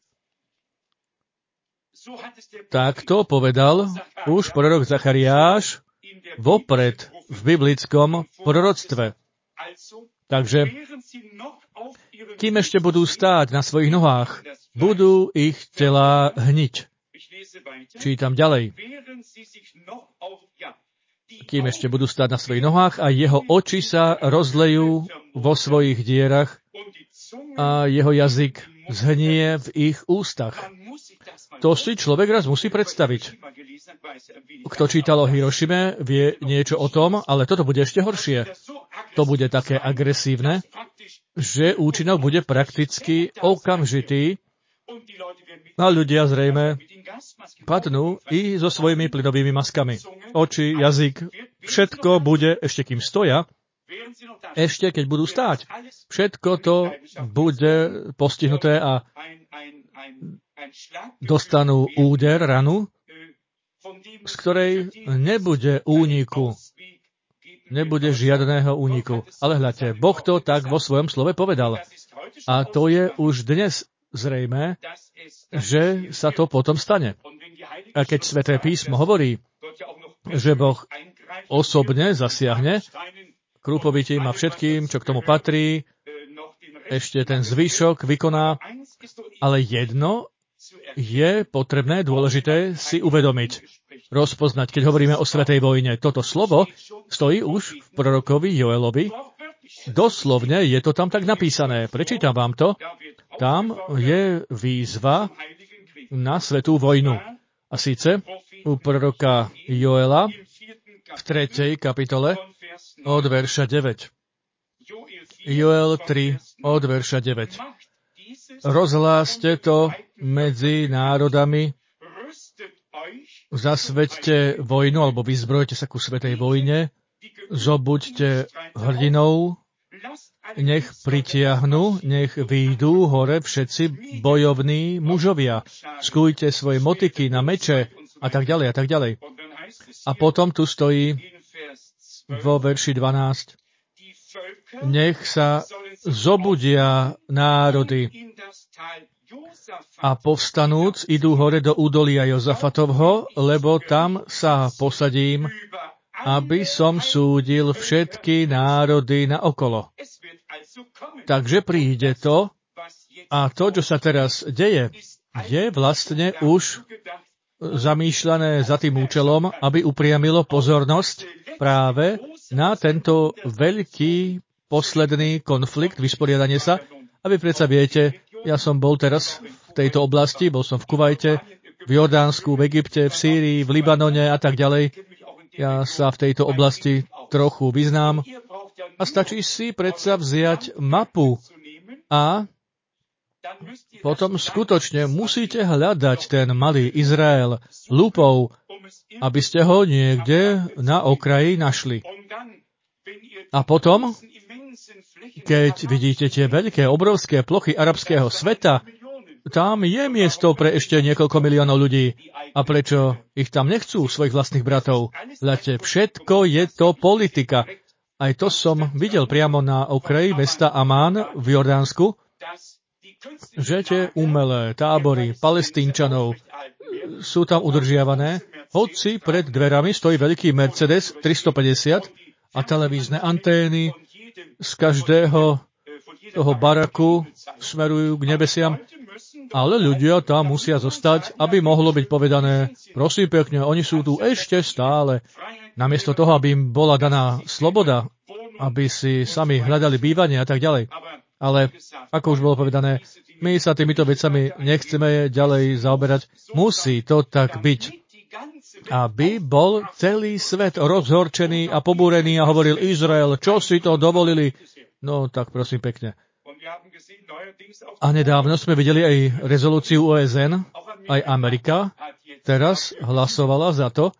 Takto povedal už prorok Zachariáš vopred v biblickom proroctve. Takže, kým ešte budú stáť na svojich nohách, budú ich telá hniť. Čítam ďalej. Kým ešte budú stáť na svojich nohách a jeho oči sa rozlejú vo svojich dierach a jeho jazyk zhnie v ich ústach. To si človek raz musí predstaviť. Kto čítal o Hirošime, vie niečo o tom, ale toto bude ešte horšie. To bude také agresívne, že účinok bude prakticky okamžitý a ľudia zrejme padnú i so svojimi plynovými maskami. Oči, jazyk, všetko bude, ešte kým stoja, ešte keď budú stáť. Všetko to bude postihnuté a dostanú úder, ranu, z ktorej nebude úniku. Nebude žiadného úniku. Ale hľadte, Boh to tak vo svojom slove povedal. A to je už dnes zrejmé, že sa to potom stane. A keď Sväté písmo hovorí, že Boh osobne zasiahne krúpovitím a všetkým, čo k tomu patrí, ešte ten zvyšok vykoná, ale jedno je potrebné, dôležité si uvedomiť, rozpoznať, keď hovoríme o svätej vojne. Toto slovo stojí už v prorokovi Joelovi. Doslovne je to tam tak napísané. Prečítam vám to. Tam je výzva na svätú vojnu. A síce u proroka Joela v tretej kapitole od verša deväť. Joel tri od verša deväť. Rozhláste to medzi národami, zasveďte vojnu, alebo vyzbrojte sa ku svätej vojne, zobuďte hrdinou, nech pritiahnu, nech výjdu hore všetci bojovní mužovia. Skújte svoje motiky na meče a tak ďalej a tak ďalej. A potom tu stojí vo verši dvanásť. Nech sa zobudia národy a povstanúc idú hore do údolia Jozafatovho, lebo tam sa posadím, aby som súdil všetky národy naokolo. Takže príde to a to, čo sa teraz deje, je vlastne už zamýšľané za tým účelom, aby upriamilo pozornosť práve na tento veľký posledný konflikt, vysporiadanie sa. A vy predsa viete, ja som bol teraz v tejto oblasti, bol som v Kuvajte, v Jordánsku, v Egypte, v Sýrii, v Libanone a tak ďalej. Ja sa v tejto oblasti trochu vyznám. A stačí si predsa vziať mapu a potom skutočne musíte hľadať ten malý Izrael lúpou, aby ste ho niekde na okraji našli. A potom, keď vidíte tie veľké, obrovské plochy arabského sveta, tam je miesto pre ešte niekoľko miliónov ľudí. A prečo ich tam nechcú, svojich vlastných bratov? Lete, všetko je to politika. Aj to som videl priamo na okraji mesta Amán v Jordánsku, že tie umelé tábory Palestínčanov, sú tam udržiavané, hoci pred dverami stojí veľký Mercedes tristopäťdesiat a televízne antény z každého toho baraku smerujú k nebesiam, ale ľudia tam musia zostať, aby mohlo byť povedané, prosím pekne, oni sú tu ešte stále. Namiesto toho, aby im bola daná sloboda, aby si sami hľadali bývanie a tak ďalej. Ale, ako už bolo povedané, my sa týmito vecami nechceme ďalej zaoberať. Musí to tak byť, aby bol celý svet rozhorčený a pobúrený a hovoril Izrael, čo si to dovolili? No, tak prosím pekne. A nedávno sme videli aj rezolúciu O S N, aj Amerika teraz hlasovala za to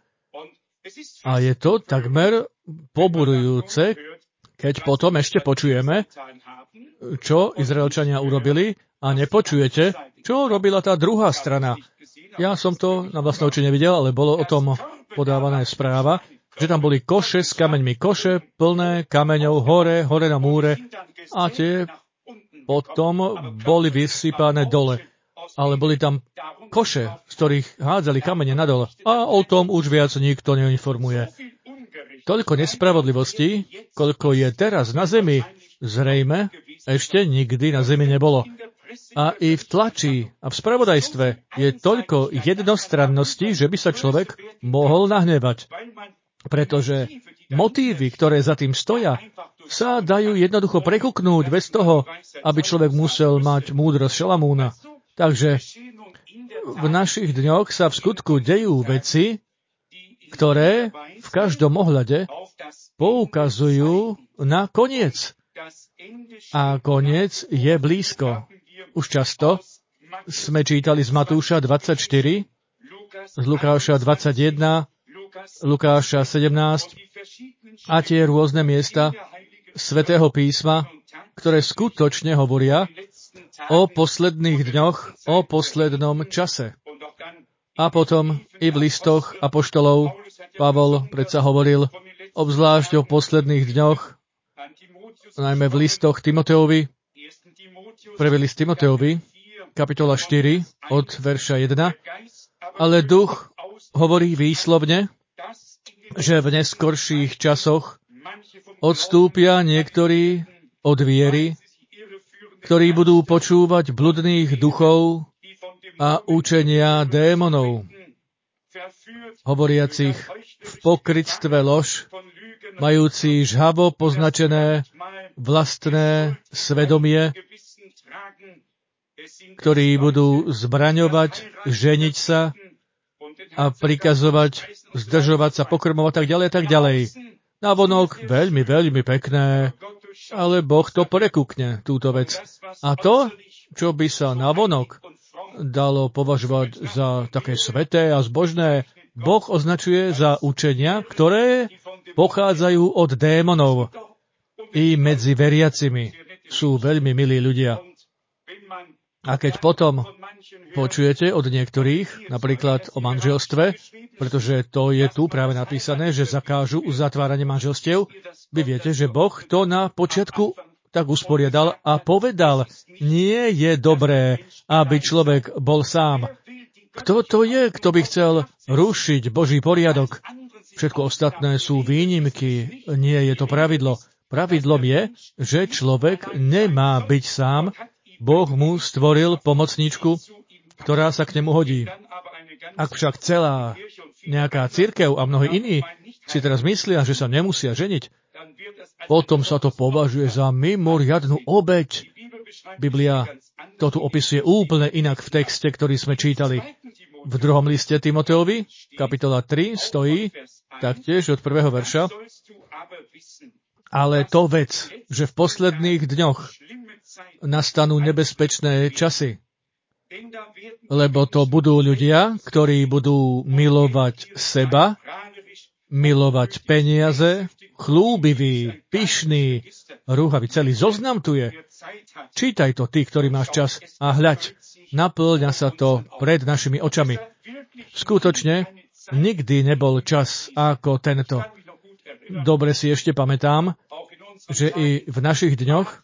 a je to takmer poburujúce, keď potom ešte počujeme, čo Izraelčania urobili a nepočujete, čo robila tá druhá strana. Ja som to na vlastné oči nevidel, ale bolo o tom podávané správa, že tam boli koše s kameňmi, koše plné kameňov hore, hore na múre a tie potom boli vysypané dole. Ale boli tam koše, z ktorých hádzali kamene nadol. A o tom už viac nikto neinformuje. Toľko nespravodlivosti, koľko je teraz na zemi, zrejme ešte nikdy na zemi nebolo. A i v tlači a v spravodajstve je toľko jednostrannosti, že by sa človek mohol nahnevať. Pretože motívy, ktoré za tým stoja, sa dajú jednoducho prekuknúť bez toho, aby človek musel mať múdrosť Šalamúna. Takže v našich dňoch sa v skutku dejú veci, ktoré v každom ohľade poukazujú na koniec. A koniec je blízko. Už často sme čítali z Matúša dvadsaťštyri, z Lukáša dvadsaťjeden, Lukáša sedemnásť a tie rôzne miesta Svätého písma, ktoré skutočne hovoria o posledných dňoch, o poslednom čase. A potom i v listoch apoštolov Pavol predsa hovoril obzvlášť o posledných dňoch, najmä v listoch Timoteovi, prvý list Timoteovi, kapitola štyri, od verša jeden. Ale duch hovorí výslovne, že v neskorších časoch odstúpia niektorí od viery, ktorí budú počúvať bludných duchov a učenia démonov, hovoriacich v pokrytstve lož, majúci žhavo poznačené vlastné svedomie, ktorí budú zbraňovať, ženiť sa a prikazovať, zdržovať sa pokrmov a tak ďalej, tak ďalej. Navonok veľmi, veľmi pekné, ale Boh to prekúkne, túto vec. A to, čo by sa navonok dalo považovať za také sveté a zbožné, Boh označuje za učenia, ktoré pochádzajú od démonov. I medzi veriacimi sú veľmi milí ľudia. A keď potom počujete od niektorých, napríklad o manželstve, pretože to je tu práve napísané, že zakážu uzatváranie manželstiev, vy viete, že Boh to na počiatku tak usporiadal a povedal, nie je dobré, aby človek bol sám. Kto to je, kto by chcel rušiť Boží poriadok? Všetko ostatné sú výnimky, nie je to pravidlo. Pravidlom je, že človek nemá byť sám. Boh mu stvoril pomocníčku, ktorá sa k nemu hodí. Ak však celá nejaká cirkev a mnohí iní si teraz myslia, že sa nemusia ženiť, potom sa to považuje za mimoriadnu obeť. Biblia to tu opisuje úplne inak v texte, ktorý sme čítali. V druhom liste Timoteovi, kapitola tri, stojí taktiež od prvého verša. Ale to vec, že v posledných dňoch nastanú nebezpečné časy, lebo to budú ľudia, ktorí budú milovať seba, milovať peniaze, chlúbiví, pyšní, rúhaví. Celý zoznam tu je. Čítaj to, ty, ktorý máš čas, a hľaď, naplňa sa to pred našimi očami. Skutočne, nikdy nebol čas ako tento. Dobre si ešte pamätám, že i v našich dňoch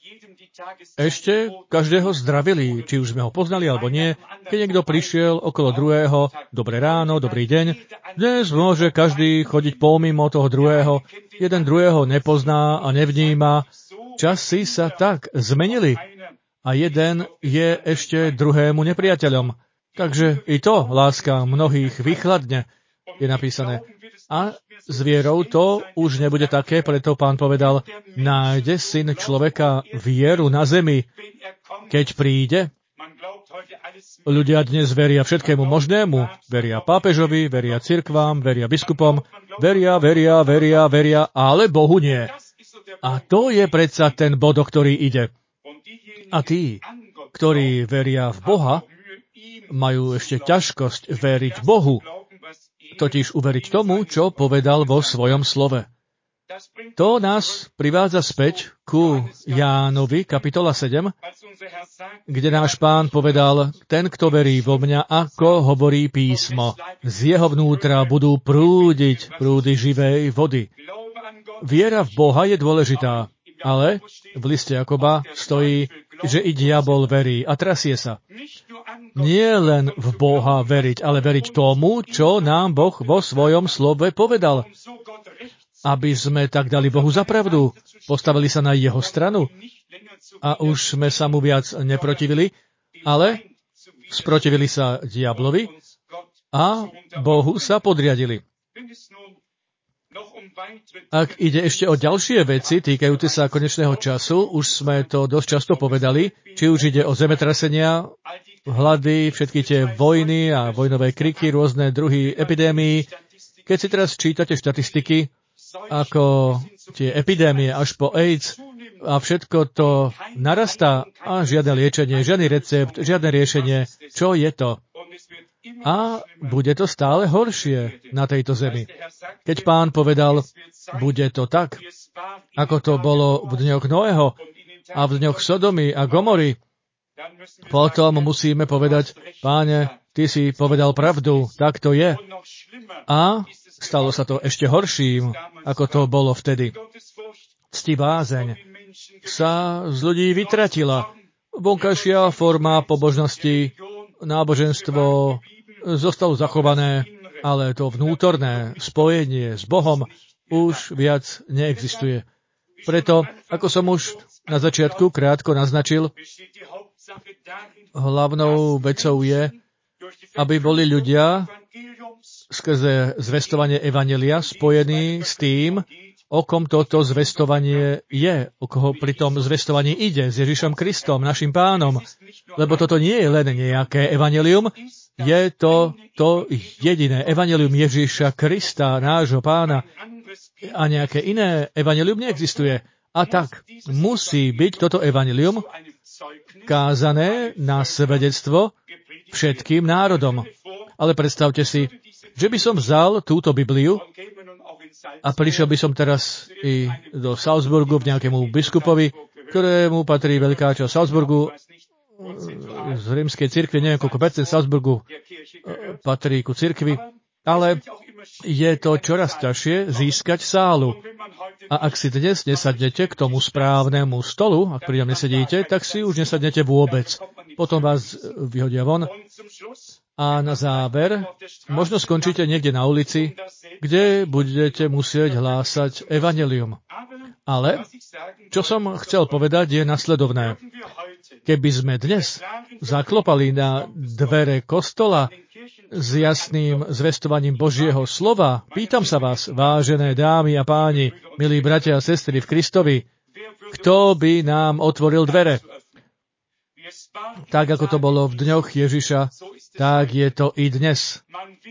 ešte každého zdravili, či už sme ho poznali alebo nie. Keď niekto prišiel okolo druhého, dobré ráno, dobrý deň, dnes môže každý chodiť pomimo toho druhého, jeden druhého nepozná a nevníma. Časy sa tak zmenili a jeden je ešte druhému nepriateľom. Takže i to láska mnohých vychladne, je napísané. A s vierou to už nebude také, preto Pán povedal, nájde Syn človeka vieru na zemi, keď príde. Ľudia dnes veria všetkému možnému. Veria pápežovi, veria cirkvám, veria biskupom, veria, veria, veria, veria, ale Bohu nie. A to je predsa ten bod, o ktorý ide. A tí, ktorí veria v Boha, majú ešte ťažkosť veriť Bohu, totiž uveriť tomu, čo povedal vo svojom slove. To nás privádza späť ku Jánovi, kapitola sedem, kde náš Pán povedal, ten, kto verí vo mňa, ako hovorí písmo, z jeho vnútra budú prúdiť prúdy živej vody. Viera v Boha je dôležitá, ale v liste Jakoba stojí, že i diabol verí a trasie sa. Nie len v Boha veriť, ale veriť tomu, čo nám Boh vo svojom slove povedal. Aby sme tak dali Bohu za pravdu, postavili sa na jeho stranu a už sme sa mu viac neprotivili, ale sprotivili sa diablovi a Bohu sa podriadili. Ak ide ešte o ďalšie veci týkajúce sa konečného času, už sme to dosť často povedali, či už ide o zemetrasenia, hlady, všetky tie vojny a vojnové kriky, rôzne druhy epidémií. Keď si teraz čítate štatistiky, ako tie epidémie až po AIDS a všetko to narastá a žiadne liečenie, žiadny recept, žiadne riešenie, čo je to? A bude to stále horšie na tejto zemi. Keď Pán povedal, bude to tak, ako to bolo v dňoch Noého a v dňoch Sodomy a Gomory, potom musíme povedať, Páne, Ty si povedal pravdu, tak to je. A stalo sa to ešte horším, ako to bolo vtedy. Ctibázeň sa z ľudí vytratila. Vonkajšia forma pobožnosti, náboženstvo zostalo zachované, ale to vnútorné spojenie s Bohom už viac neexistuje. Preto, ako som už na začiatku krátko naznačil, hlavnou vecou je, aby boli ľudia skrze zvestovanie evanjelia spojení s tým, o kom toto zvestovanie je, o koho pri tom zvestovaní ide, s Ježišom Kristom, našim Pánom. Lebo toto nie je len nejaké evanjelium, je to to jediné evanjelium Ježiša Krista, nášho Pána. A nejaké iné evanjelium neexistuje. A tak musí byť toto evanjelium kázané na svedectvo všetkým národom. Ale predstavte si, že by som vzal túto Bibliu a prišiel by som teraz i do Salzburgu v nejakému biskupovi, ktorému patrí veľká časť Salzburgu, z rímskej cirkvi, neviem koľko percent Salzburgu patrí ku cirkvi, ale je to čoraz ťažšie získať sálu. A ak si dnes nesadnete k tomu správnemu stolu, ak pri ňom nesedíte, tak si už nesadnete vôbec. Potom vás vyhodia von. A na záver, možno skončíte niekde na ulici, kde budete musieť hlásať evanjelium. Ale, čo som chcel povedať, je nasledovné. Keby sme dnes zaklopali na dvere kostola s jasným zvestovaním Božieho slova, pýtam sa vás, vážené dámy a páni, milí bratia a sestry v Kristovi, kto by nám otvoril dvere? Tak, ako to bolo v dňoch Ježiša, tak je to i dnes.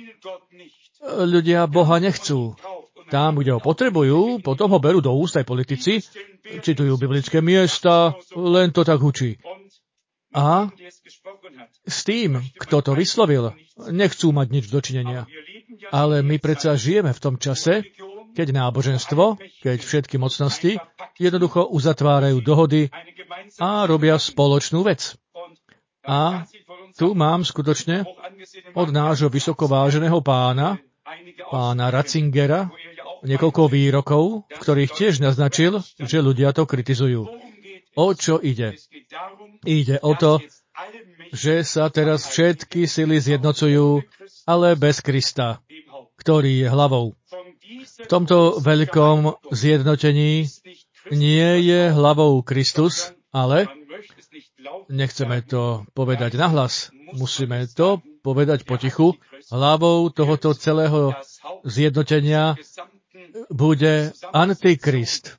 Ľudia Boha nechcú. Tam, kde ho potrebujú, potom ho berú do úst aj politici, citujú biblické miesta, len to tak hučí. A s tým, kto to vyslovil, nechcú mať nič dočinenia. Ale my predsa žijeme v tom čase, keď náboženstvo, keď všetky mocnosti jednoducho uzatvárajú dohody a robia spoločnú vec. A tu mám skutočne od nášho vysokováženého pána, pána Ratzingera, niekoľko výrokov, v ktorých tiež naznačil, že ľudia to kritizujú. O čo ide? Ide o to, že sa teraz všetky sily zjednocujú, ale bez Krista, ktorý je hlavou. V tomto veľkom zjednotení nie je hlavou Kristus, ale nechceme to povedať nahlas, musíme to povedať potichu. Hlavou tohoto celého zjednotenia bude Antikrist.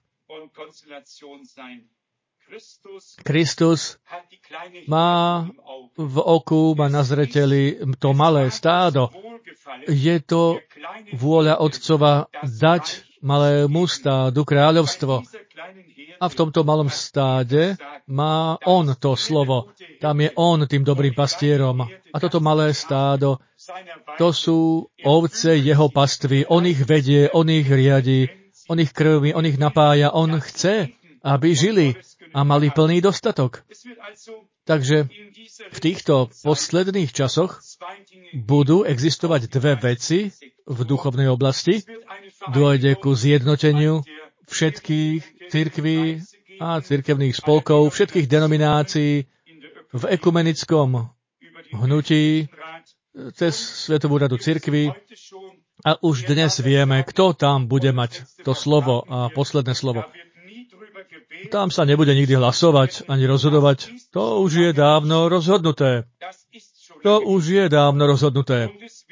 Kristus má v oku, má na zreteli to malé stádo. Je to vôľa Otcova dať malému stádu kráľovstvo. A v tomto malom stáde má on to slovo. Tam je on tým dobrým pastierom. A toto malé stádo, to sú ovce jeho pastvy. On ich vedie, on ich riadi, on ich krví, on ich napája. On chce, aby žili a mali plný dostatok. Takže v týchto posledných časoch budú existovať dve veci v duchovnej oblasti. Dôjde ku zjednoteniu všetkých cirkví a cirkevných spolkov, všetkých denominácií v ekumenickom hnutí cez Svetovú radu cirkví. A už dnes vieme, kto tam bude mať to slovo a posledné slovo. Tam sa nebude nikdy hlasovať ani rozhodovať. To už je dávno rozhodnuté. To už je dávno rozhodnuté.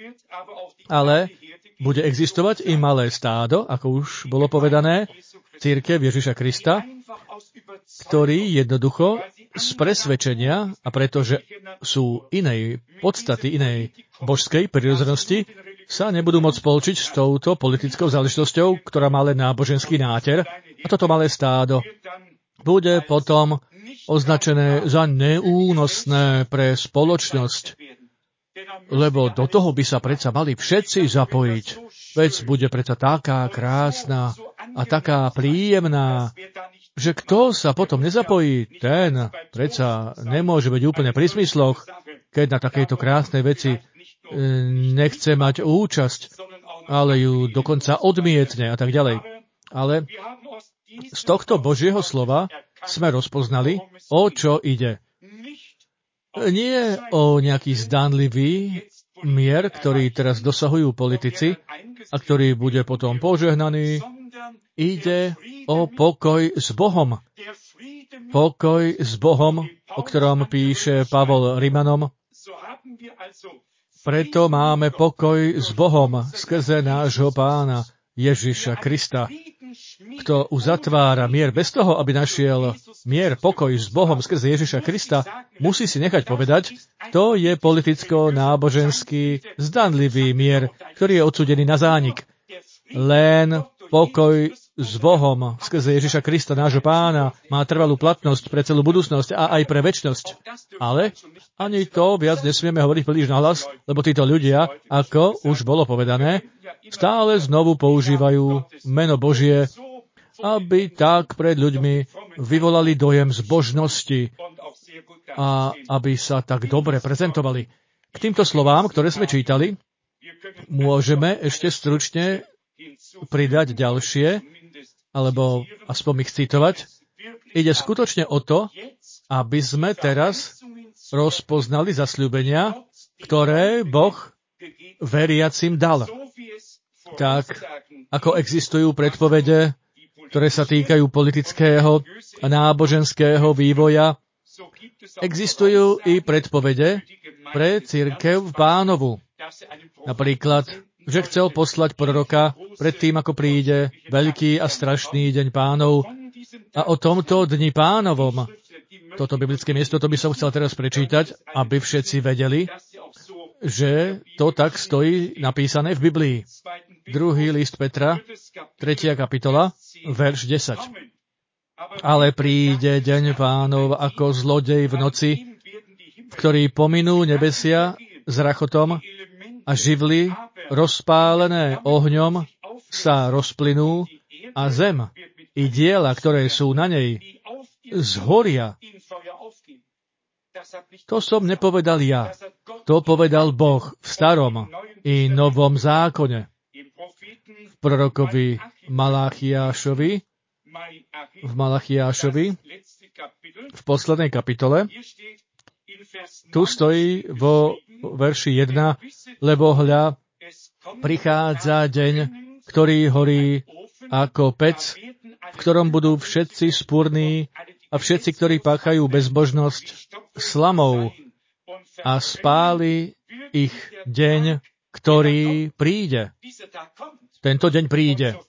Ale bude existovať i malé stádo, ako už bolo povedané, cirkev Ježiša Krista, ktorý jednoducho z presvedčenia, a pretože sú inej podstaty, inej božskej prirodzenosti, sa nebudú môcť spolčiť s touto politickou záležitosťou, ktorá má len náboženský náter. A toto malé stádo bude potom označené za neúnosné pre spoločnosť, lebo do toho by sa predsa mali všetci zapojiť. Vec bude predsa taká krásna a taká príjemná, že kto sa potom nezapojí, ten predsa nemôže byť úplne pri smysloch, keď na takejto krásnej veci nechce mať účasť, ale ju dokonca odmietne a tak ďalej. Ale z tohto Božieho slova sme rozpoznali, o čo ide. Nie o nejaký zdánlivý mier, ktorý teraz dosahujú politici a ktorý bude potom požehnaný. Ide o pokoj s Bohom. Pokoj s Bohom, o ktorom píše Pavol Rimanom. Preto máme pokoj s Bohom skrze nášho Pána Ježiša Krista. Kto uzatvára mier bez toho, aby našiel mier, pokoj s Bohom skrze Ježiša Krista, musí si nechať povedať, to je politicko-náboženský zdanlivý mier, ktorý je odsúdený na zánik. Len pokoj s Bohom skrze Ježiša Krista, nášho Pána, má trvalú platnosť pre celú budúcnosť a aj pre večnosť. Ale ani to viac nesmieme hovoriť príliš nahlas, lebo títo ľudia, ako už bolo povedané, stále znovu používajú meno Božie, aby tak pred ľuďmi vyvolali dojem zbožnosti a aby sa tak dobre prezentovali. K týmto slovám, ktoré sme čítali, môžeme ešte stručne pridať ďalšie, alebo aspoň ich citovať. Ide skutočne o to, aby sme teraz rozpoznali zasľúbenia, ktoré Boh veriacim dal. Tak, ako existujú predpovede, ktoré sa týkajú politického a náboženského vývoja, existujú i predpovede pre cirkev Pánovu. Napríklad, že chcel poslať proroka pred tým, ako príde veľký a strašný deň Pánov. A o tomto dni Pánovom, toto biblické miesto, to by som chcel teraz prečítať, aby všetci vedeli, že to tak stojí napísané v Biblii. Druhý list Petra, tretia kapitola, verš desať. Ale príde deň Pánov ako zlodej v noci, v ktorý pominú nebesia s rachotom a živly rozpálené ohňom sa rozplynú a zem i diela, ktoré sú na nej, zhoria. To som nepovedal ja. To povedal Boh v starom i novom zákone. V prorokovi Malachiášovi, v Malachiášovi, v poslednej kapitole. Tu stojí vo verši jeden, lebo hľa, prichádza deň, ktorý horí ako pec, v ktorom budú všetci spúrni a všetci, ktorí páchajú bezbožnosť, slamou a spáli ich deň, ktorý príde. Tento deň príde.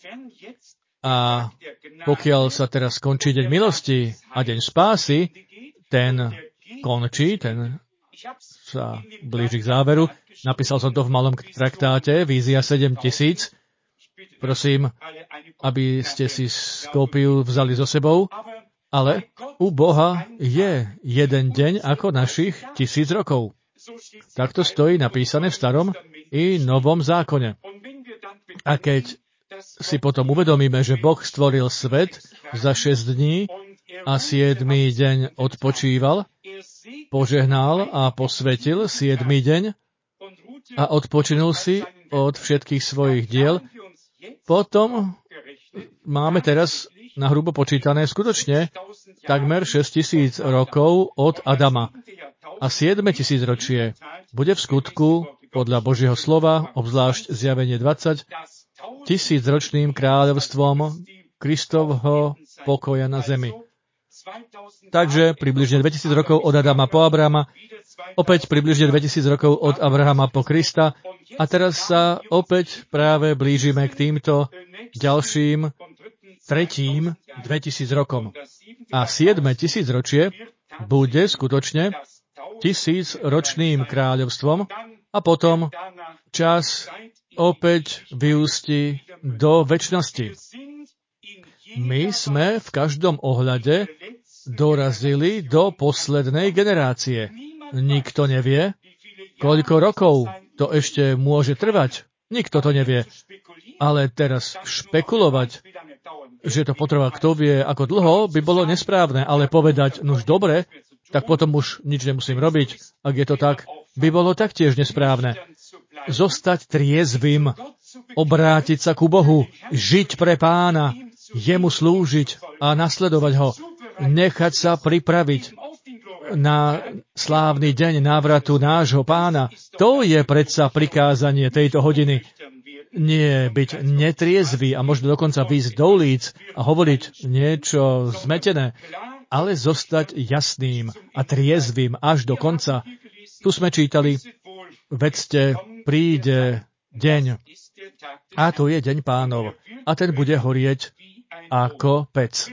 A pokiaľ sa teraz skončí deň milosti a deň spásy, ten končí, ten sa blíži k záveru. Napísal som to v malom traktáte, Vízia sedem tisíc. Prosím, aby ste si kópiu vzali so sebou. Ale u Boha je jeden deň ako našich tisíc rokov. Takto stojí napísané v starom i novom zákone. A keď si potom uvedomíme, že Boh stvoril svet za šesť dní a siedmy deň odpočíval, požehnal a posvetil siedmy deň a odpočinul si od všetkých svojich diel, potom máme teraz na hrubo počítané skutočne takmer šesť tisíc rokov od Adama. A siedme tisícročie bude v skutku podľa Božieho slova, obzvlášť zjavenie dvadsať, tisícročným kráľovstvom Kristovho pokoja na zemi. Takže približne dvetisíc rokov od Adama po Abrahama, opäť približne dvetisíc rokov od Abrahama po Krista a teraz sa opäť práve blížime k týmto ďalším tretím dvetisíc rokom. A siedme tisícročie bude skutočne tisícročným kráľovstvom a potom čas opäť vyústi do večnosti. My sme v každom ohľade dorazili do poslednej generácie. Nikto nevie, koľko rokov to ešte môže trvať. Nikto to nevie. Ale teraz špekulovať, že to potrvá kto vie ako dlho, by bolo nesprávne, ale povedať, nuž dobre, tak potom už nič nemusím robiť. Ak je to tak, by bolo taktiež nesprávne. Zostať triezvym, obrátiť sa ku Bohu, žiť pre Pána, jemu slúžiť a nasledovať ho, nechať sa pripraviť na slávny deň návratu nášho Pána. To je predsa prikázanie tejto hodiny. Nie byť netriezvý a možno dokonca výjsť do ulic a hovoriť niečo zmetené, ale zostať jasným a triezvým až do konca. Tu sme čítali, vedzte, príde deň. A to je deň Pánov. A ten bude horieť ako pec.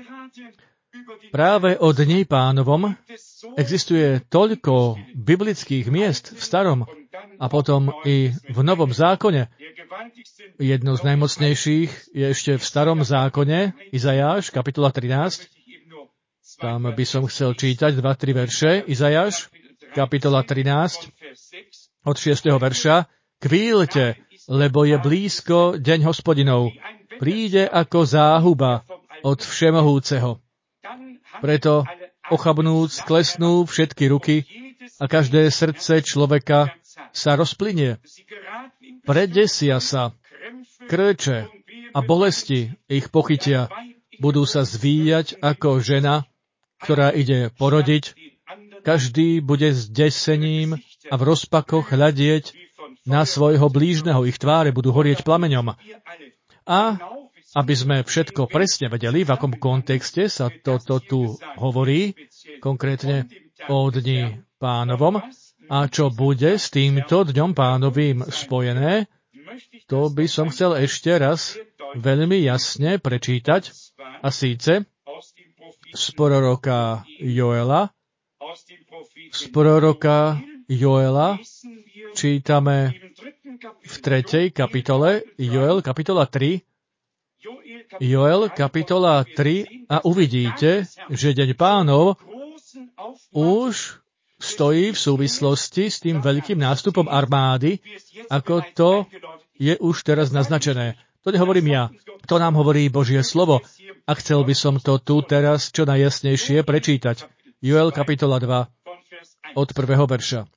Práve o dni Pánovom existuje toľko biblických miest v starom a potom i v novom zákone. Jedno z najmocnejších je ešte v starom zákone, Izajáš, kapitola trinásť. Tam by som chcel čítať dva tri verše. Izajáš, kapitola trinásť, od šiesteho verša. Kvíľte, lebo je blízko deň Hospodinov. Príde ako záhuba od Všemohúceho. Preto ochabnúc klesnú všetky ruky a každé srdce človeka sa rozplynie. Predesia sa, krče a bolesti ich pochytia. Budú sa zvíjať ako žena, ktorá ide porodiť. Každý bude s desením a v rozpakoch hľadieť na svojho blížneho. Ich tváre budú horieť plameňom. A aby sme všetko presne vedeli, v akom kontexte sa toto tu hovorí, konkrétne o dni Pánovom, a čo bude s týmto dňom Pánovým spojené, to by som chcel ešte raz veľmi jasne prečítať, a síce z proroka Joela. Z proroka Joela čítame v tretej kapitole, Joel kapitola tri, Joel kapitola tri a uvidíte, že deň Pánov už stojí v súvislosti s tým veľkým nástupom armády, ako to je už teraz naznačené. To nehovorím ja, to nám hovorí Božie slovo a chcel by som to tu teraz čo najjasnejšie prečítať. Joel kapitola dva od prvého verša.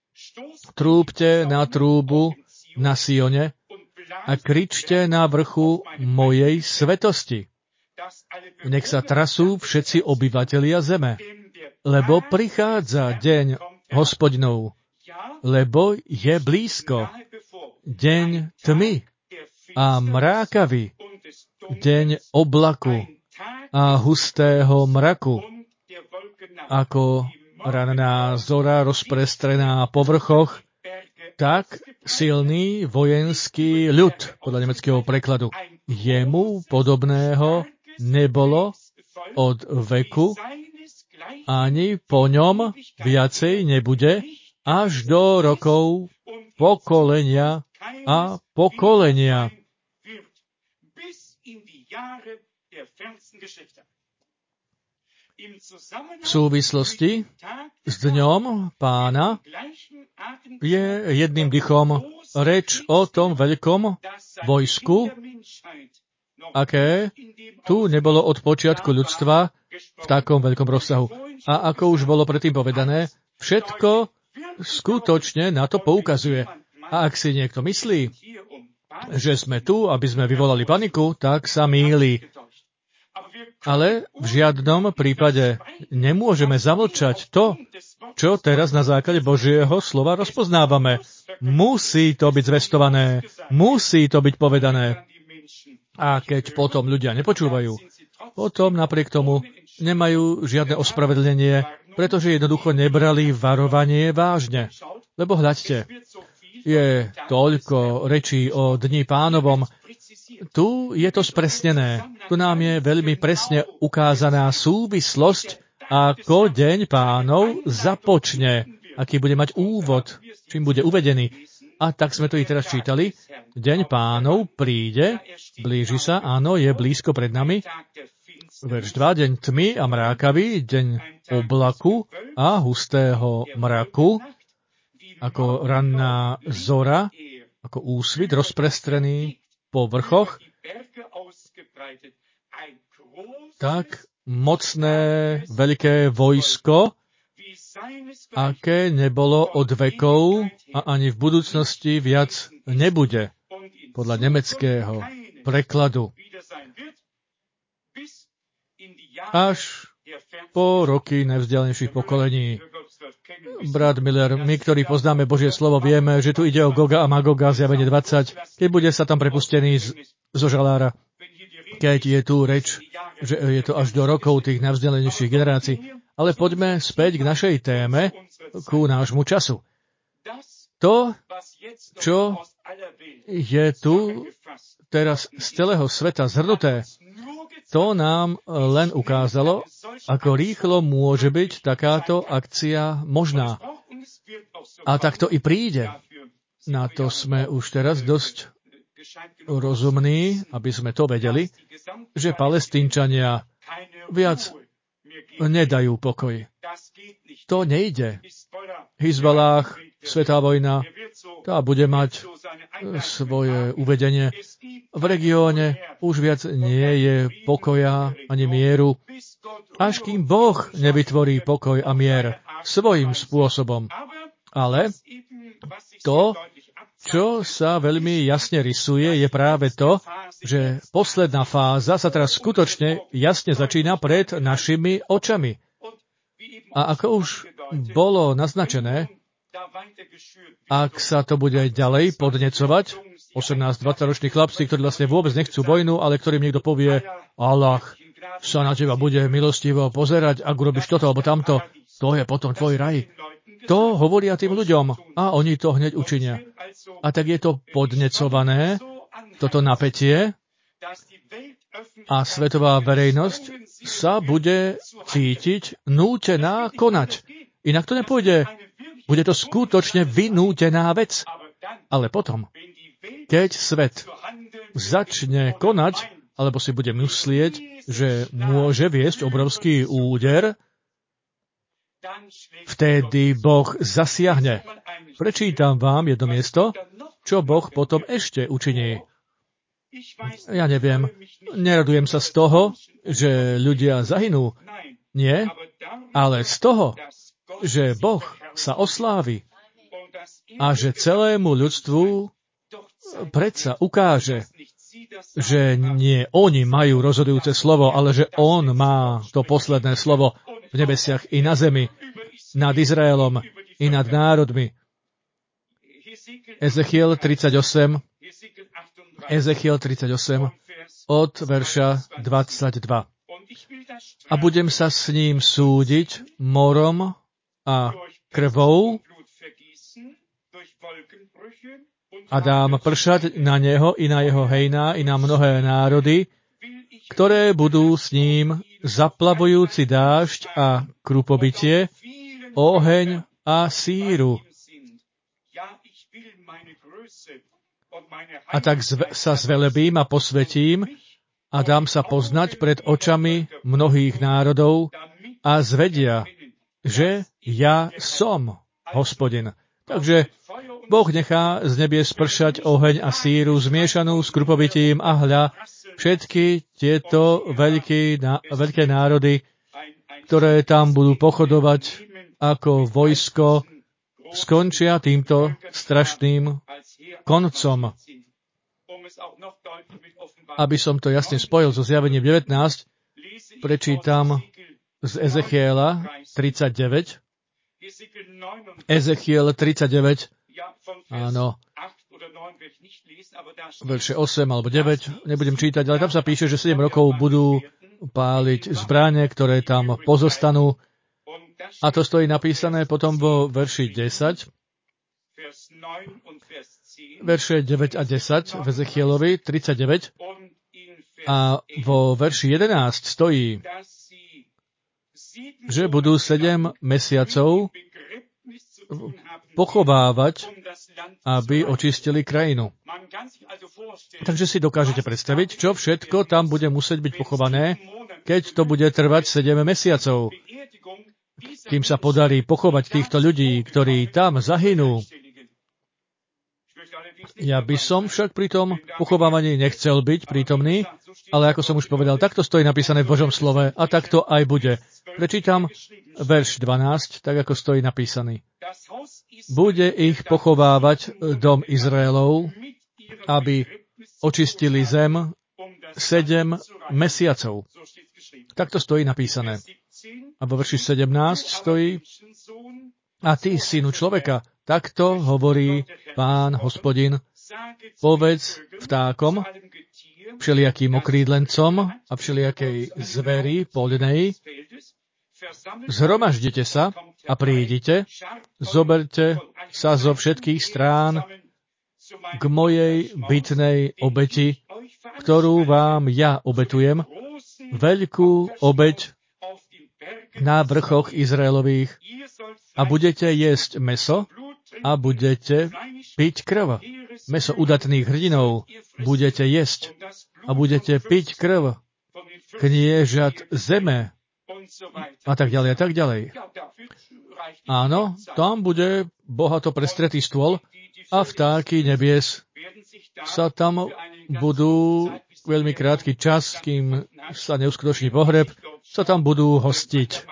Trúbte na trúbu na Sione a kričte na vrchu mojej svetosti. Nech sa trasú všetci obyvatelia zeme, lebo prichádza deň Hospodinov, lebo je blízko deň tmy a mrákavy, deň oblaku a hustého mraku, ako ranná zora rozprestrená po vrchoch, tak silný vojenský ľud, podľa nemeckého prekladu. Jemu podobného nebolo od veku, ani po ňom viacej nebude, až do rokov pokolenia a pokolenia. V súvislosti s dňom Pána je jedným dychom reč o tom veľkom vojsku, aké tu nebolo od počiatku ľudstva v takom veľkom rozsahu. A ako už bolo predtým povedané, všetko skutočne na to poukazuje. A ak si niekto myslí, že sme tu, aby sme vyvolali paniku, tak sa mýli. Ale v žiadnom prípade nemôžeme zamlčať to, čo teraz na základe Božieho slova rozpoznávame. Musí to byť zvestované, musí to byť povedané. A keď potom ľudia nepočúvajú, potom napriek tomu nemajú žiadne ospravedlenie, pretože jednoducho nebrali varovanie vážne. Lebo hľaďte, je toľko rečí o Dni Pánovom. Tu je to spresnené. Tu nám je veľmi presne ukázaná súvislosť, ako Deň Pánov započne, aký bude mať úvod, čím bude uvedený. A tak sme to i teraz čítali. Deň Pánov príde, blíži sa, áno, je blízko pred nami. Verš dva, deň tmy a mrákavy, deň oblaku a hustého mraku, ako ranná zora, ako úsvit rozprestrený po vrchoch, tak mocné, veľké vojsko, aké nebolo od vekov a ani v budúcnosti viac nebude, podľa nemeckého prekladu. Až po roky najvzdialenejších pokolení. Brat Miller, my, ktorí poznáme Božie slovo, vieme, že tu ide o Goga a Magoga, zjavenie dvadsať, keď bude sa tam prepustený z, zo žalára. Keď je tu reč, že je to až do rokov tých najvzdialenejších generácií. Ale poďme späť k našej téme, ku nášmu času. To, čo je tu teraz z celého sveta zhrnuté, to nám len ukázalo, ako rýchlo môže byť takáto akcia možná. A tak to i príde. Na to sme už teraz dosť rozumní, aby sme to vedeli, že Palestínčania viac nedajú pokoj. To nejde. Hizbalách, Svätá vojna, tá bude mať svoje uvedenie. V regióne už viac nie je pokoja ani mieru, až kým Boh nevytvorí pokoj a mier svojím spôsobom. Ale to, čo sa veľmi jasne rysuje, je práve to, že posledná fáza sa teraz skutočne jasne začína pred našimi očami. A ako už bolo naznačené, ak sa to bude ďalej podnecovať, osemnásť dvadsať roční chlapci, ktorí vlastne vôbec nechcú vojnu, ale ktorým niekto povie, Allah sa na teba bude milostivo pozerať, ak urobíš toto alebo tamto, to je potom tvoj raj. To hovoria tým ľuďom a oni to hneď učinia. A tak je to podnecované, toto napätie, a svetová verejnosť sa bude cítiť nútená konať. Inak to nepôjde. Bude to skutočne vynútená vec. Ale potom, keď svet začne konať, alebo si bude myslieť, že môže viesť obrovský úder, vtedy Boh zasiahne. Prečítam vám jedno miesto, čo Boh potom ešte učiní. Ja neviem, neradujem sa z toho, že ľudia zahynú. Nie, ale z toho, že Boh sa oslávi a že celému ľudstvu predsa ukáže, že nie oni majú rozhodujúce slovo, ale že on má to posledné slovo. v nebesiach i na zemi, nad Izraelom i nad národmi. Ezechiel tridsaťosem, Ezechiel tridsaťosem od verša dvadsaťdva. A budem sa s ním súdiť morom a krvou a dám pršať na neho i na jeho hejná i na mnohé národy, ktoré budú s ním zaplavujúci dážď a krupobytie, oheň a síru. A tak zve, sa zvelebím a posvetím a dám sa poznať pred očami mnohých národov a zvedia, že ja som Hospodin. Takže Boh nechá z nebies spršať oheň a síru zmiešanú s krupobytím a hľa všetky tieto veľké, veľké národy, ktoré tam budú pochodovať ako vojsko, skončia týmto strašným koncom. Aby som to jasne spojil so zjavením devätnásť, prečítam z Ezechiela tridsaťdeväť. Ezechiel tridsaťdeväť, áno, verše osem alebo deväť, nebudem čítať, ale tam sa píše, že sedem rokov budú páliť zbrane, ktoré tam pozostanú. A to stojí napísané potom vo verši desať, verše deväť a desať v Ezechielovi tridsaťdeväť a vo verši jedenásť stojí, že budú sedem mesiacov pochovávať, aby očistili krajinu. Takže si dokážete predstaviť, čo všetko tam bude musieť byť pochované, keď to bude trvať sedem mesiacov. Kým sa podarí pochovať týchto ľudí, ktorí tam zahynú. Ja by som však pri tom pochovávaní nechcel byť prítomný, ale ako som už povedal, takto stojí napísané v Božom slove a takto aj bude. Prečítam verš dvanásť, tak ako stojí napísaný. Bude ich pochovávať dom Izraelov, aby očistili zem sedem mesiacov. Takto stojí napísané. A vo verši sedemnásť stojí: a ty, synu človeka, takto hovorí Pán Hospodin, povedz vtákom, všelijakým okrídlencom a všelijakej zveri poľnej, zhromaždite sa a prídite, zoberte sa zo všetkých strán k mojej bytnej obeti, ktorú vám ja obetujem, veľkú obeť na vrchoch Izraelových, a budete jesť mäso a budete piť krv. Mäso udatných hrdinov budete jesť a budete piť krv kniežat zeme a tak ďalej a tak ďalej. Áno, tam bude bohato prestretý stôl a vtáky nebies sa tam budú veľmi krátky čas, kým sa neuskutoční pohreb, sa tam budú hostiť.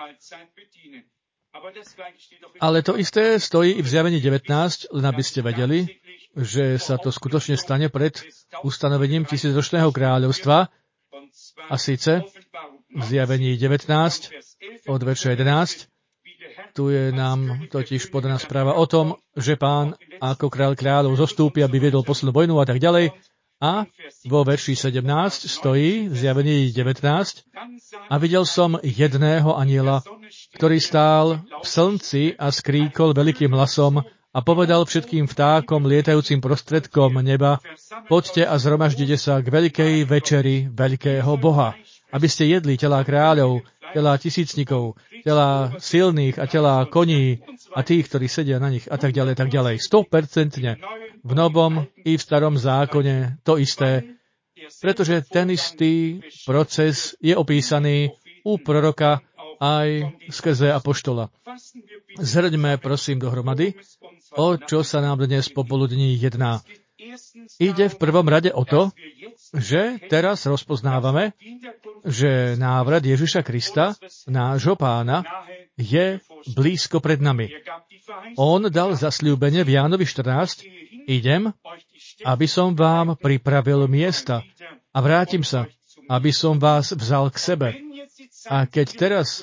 Ale to isté stojí i v zjavení devätnásť, len aby ste vedeli, že sa to skutočne stane pred ustanovením tisícročného kráľovstva. A síce v zjavení devätnásť od verša jedenásť, tu je nám totiž podaná správa o tom, že Pán ako kráľ kráľov zostúpi, aby viedol poslednú vojnu a tak ďalej. A vo verši sedemnásť stojí v zjavení devätnásť: a videl som jedného anjela, ktorý stál v slnci a skríkol veľkým hlasom a povedal všetkým vtákom lietajúcim prostredkom neba: poďte a zhromaždite sa k veľkej večeri veľkého Boha, aby ste jedli telá kráľov, telá tisícnikov, telá silných a telá koní a tých, ktorí sedia na nich a tak ďalej, tak ďalej. sto percent v Novom i v Starom zákone to isté, pretože ten istý proces je opísaný u proroka aj skrze apoštola. Zhrňme prosím dohromady, o čo sa nám dnes popoludní jedná. Ide v prvom rade o to, že teraz rozpoznávame, že návrat Ježiša Krista, nášho Pána, je blízko pred nami. On dal zasľúbenie v Jánovi štrnásť: idem, aby som vám pripravil miesta a vrátim sa, aby som vás vzal k sebe. A keď teraz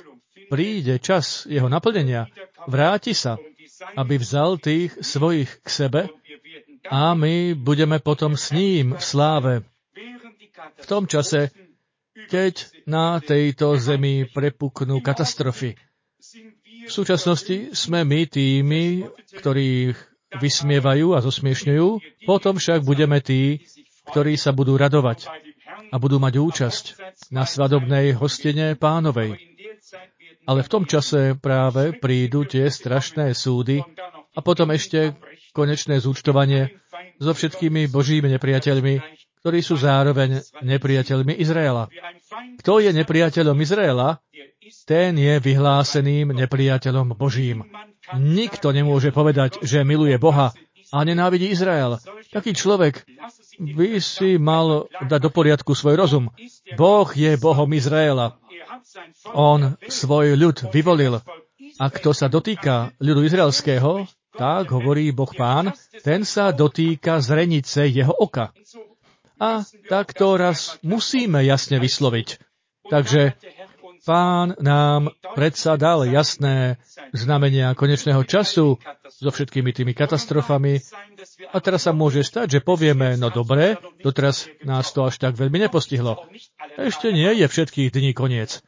príde čas jeho naplnenia, vráti sa, aby vzal tých svojich k sebe a my budeme potom s ním v sláve. V tom čase, keď na tejto zemi prepuknú katastrofy. V súčasnosti sme my tými, ktorých vysmievajú a zosmiešňujú, potom však budeme tí, ktorí sa budú radovať a budú mať účasť na svadobnej hostine Pánovej. Ale v tom čase práve prídu tie strašné súdy a potom ešte konečné zúčtovanie so všetkými Božími nepriateľmi, ktorí sú zároveň nepriateľmi Izraela. Kto je nepriateľom Izraela, ten je vyhláseným nepriateľom Božím. Nikto nemôže povedať, že miluje Boha a nenávidí Izrael. Taký človek by si mal dať do poriadku svoj rozum. Boh je Bohom Izraela. On svoj ľud vyvolil. A kto sa dotýka ľudu izraelského, tak hovorí Boh Pán, ten sa dotýka zrenice jeho oka. A tak to raz musíme jasne vysloviť. Takže Pán nám predsa dal jasné znamenia konečného času so všetkými tými katastrofami. A teraz sa môže stať, že povieme, no dobre, doteraz nás to až tak veľmi nepostihlo. Ešte nie je všetkých dní koniec.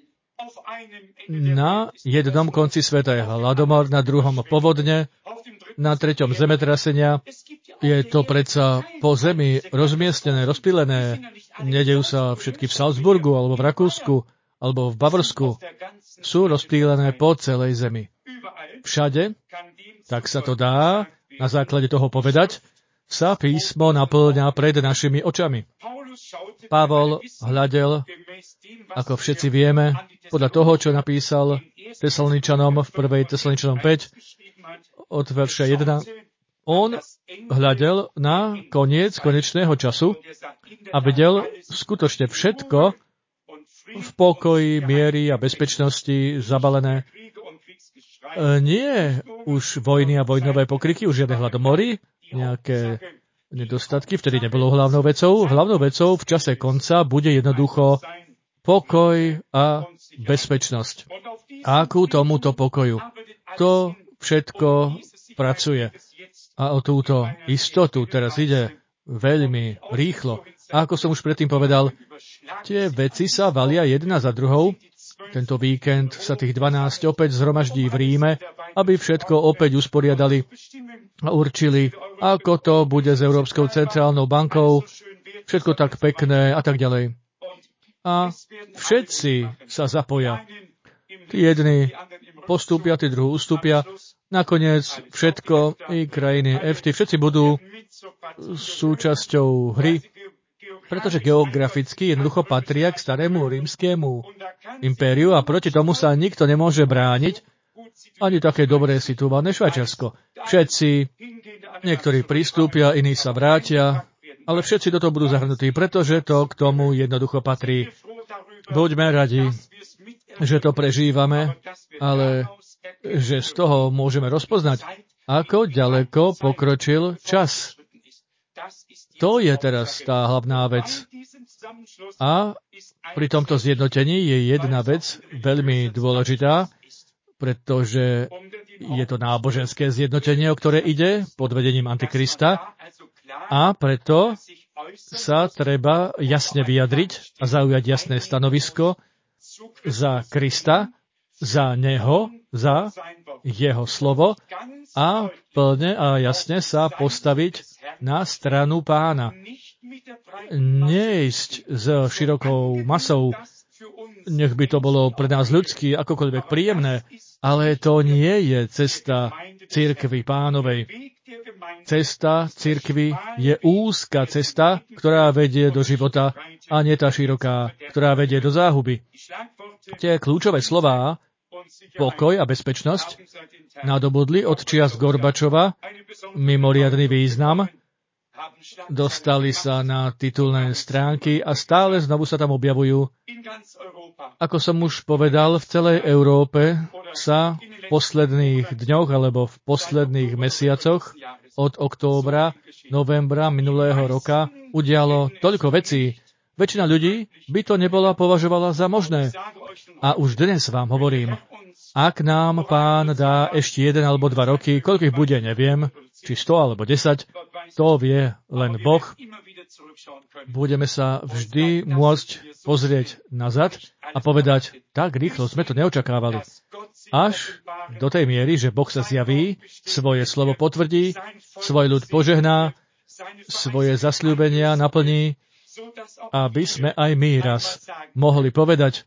Na jednom konci sveta je hladomor, na druhom povodne, na treťom zemetrasenia. Je to predsa po zemi rozmiestnené, rozpílené. Nedejú sa všetky v Salzburgu, alebo v Rakúsku, alebo v Bavorsku. Sú rozptýlené po celej zemi. Všade, tak sa to dá, na základe toho povedať, sa písmo naplňa pred našimi očami. Pavol hľadel, ako všetci vieme, podľa toho, čo napísal Tesaloničanom v prvej Tesaloničanom päť, od verša jeden. On hľadel na koniec konečného času a vedel skutočne všetko, v pokoji, miery a bezpečnosti zabalené. Nie už vojny a vojnové pokryky, už žiadne hladomory, nejaké nedostatky, vtedy nebolo hlavnou vecou. Hlavnou vecou v čase konca bude jednoducho pokoj a bezpečnosť. A ku tomuto pokoju to všetko pracuje. A o túto istotu teraz ide veľmi rýchlo. A ako som už predtým povedal, tie veci sa valia jedna za druhou. Tento víkend sa tých dvanásť opäť zhromaždí v Ríme, aby všetko opäť usporiadali a určili, ako to bude s Európskou centrálnou bankou, všetko tak pekné a tak ďalej. A všetci sa zapoja. Tí jedni postúpia, tí druhú ustúpia. Nakoniec všetko, i krajiny ef té, všetci budú súčasťou hry, pretože geograficky jednoducho patria k starému rímskemu impériu a proti tomu sa nikto nemôže brániť, ani také dobré situované Švajčiarsko. Všetci, niektorí pristúpia, iní sa vrátia, ale všetci do toho budú zahrnutí, pretože to k tomu jednoducho patrí. Buďme radi, že to prežívame, ale že z toho môžeme rozpoznať, ako ďaleko pokročil čas. To je teraz tá hlavná vec. A pri tomto zjednotení je jedna vec veľmi dôležitá, pretože je to náboženské zjednotenie, o ktoré ide pod vedením Antikrista, a preto sa treba jasne vyjadriť a zaujať jasné stanovisko za Krista, za Neho, za Jeho slovo a plne a jasne sa postaviť na stranu Pána. Neísť s širokou masou, nech by to bolo pre nás ľudsky akokoľvek príjemné, ale to nie je cesta cirkvi Pánovej. Cesta cirkvi je úzka cesta, ktorá vedie do života, a nie tá široká, ktorá vedie do záhuby. Tie kľúčové slová, pokoj a bezpečnosť, nadobudli od čias Gorbačova mimoriadny význam, dostali sa na titulné stránky a stále znovu sa tam objavujú. Ako som už povedal, v celej Európe sa v posledných dňoch alebo v posledných mesiacoch od októbra, novembra minulého roka udialo toľko vecí. Väčšina ľudí by to nebola považovala za možné. A už dnes vám hovorím, ak nám Pán dá ešte jeden alebo dva roky, koľko ich bude, neviem, či sto alebo desať, to vie len Boh. Budeme sa vždy môcť pozrieť nazad a povedať, tak rýchlo sme to neočakávali. Až do tej miery, že Boh sa zjaví, svoje slovo potvrdí, svoj ľud požehná, svoje zasľúbenia naplní, aby sme aj my raz mohli povedať,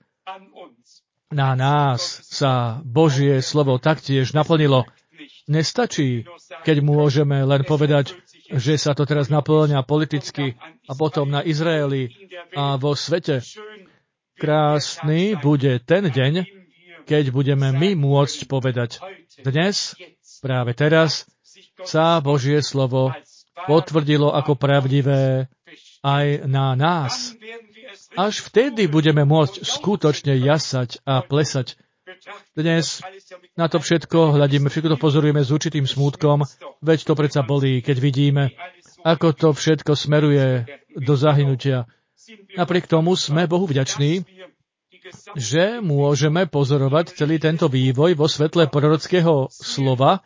na nás sa Božie slovo taktiež naplnilo. Nestačí, keď môžeme len povedať, že sa to teraz naplňa politicky a potom na Izraeli a vo svete. Krásny bude ten deň, keď budeme my môcť povedať, dnes, práve teraz, sa Božie slovo potvrdilo ako pravdivé aj na nás. Až vtedy budeme môcť skutočne jasať a plesať. Dnes na to všetko hľadíme, všetko to pozorujeme s určitým smútkom, veď to predsa bolí, keď vidíme, ako to všetko smeruje do zahynutia. Napriek tomu sme Bohu vďační, že môžeme pozorovať celý tento vývoj vo svetle prorockého slova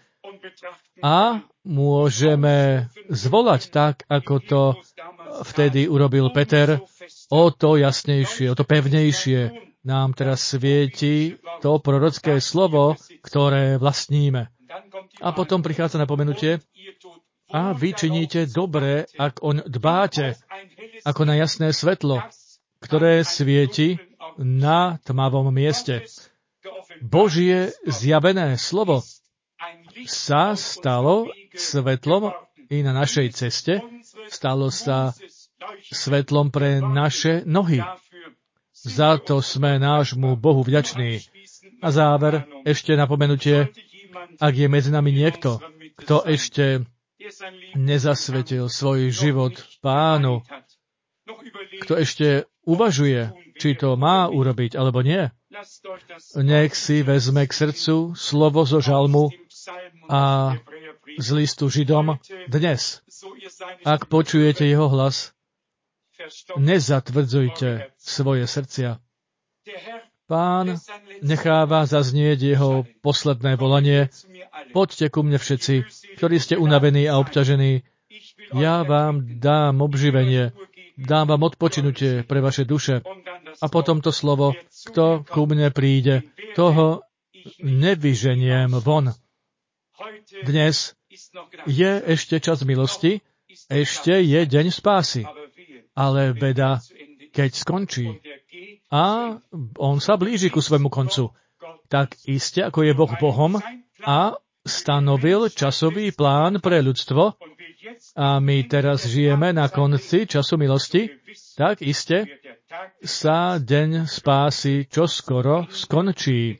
a môžeme zvolať tak, ako to vtedy urobil Peter, o to jasnejšie, o to pevnejšie nám teraz svieti to prorocké slovo, ktoré vlastníme. A potom prichádza napomenutie, a vy činíte dobre, ak on dbáte, ako na jasné svetlo, ktoré svieti na tmavom mieste. Božie zjavené slovo sa stalo svetlom i na našej ceste, stalo sa svetlom pre naše nohy. Za to sme nášmu Bohu vďační. A záver, ešte napomenutie, ak je medzi nami niekto, kto ešte nezasvetil svoj život Pánu, kto ešte uvažuje, či to má urobiť, alebo nie, nech si vezme k srdcu slovo zo žalmu a z listu Židom dnes. Ak počujete jeho hlas, nezatvrdzujte svoje srdcia. Pán necháva zaznieť jeho posledné volanie. Poďte ku mne všetci, ktorí ste unavení a obťažení. Ja vám dám obživenie, dám vám odpočinutie pre vaše duše. A potom to slovo, kto ku mne príde, toho nevyženiem von. Dnes je ešte čas milosti, ešte je deň spásy. Ale beda, keď skončí a on sa blíži ku svojmu koncu, tak iste, ako je Boh Bohom a stanovil časový plán pre ľudstvo a my teraz žijeme na konci času milosti, tak iste sa deň spásy čoskoro skončí.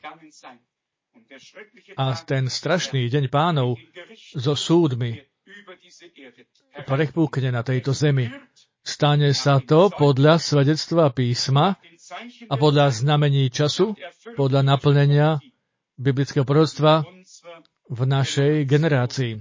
A ten strašný deň Pánov so súdmi prepúkne na tejto zemi. Stane sa to podľa svedectva písma a podľa znamení času, podľa naplnenia biblického proroctva v našej generácii.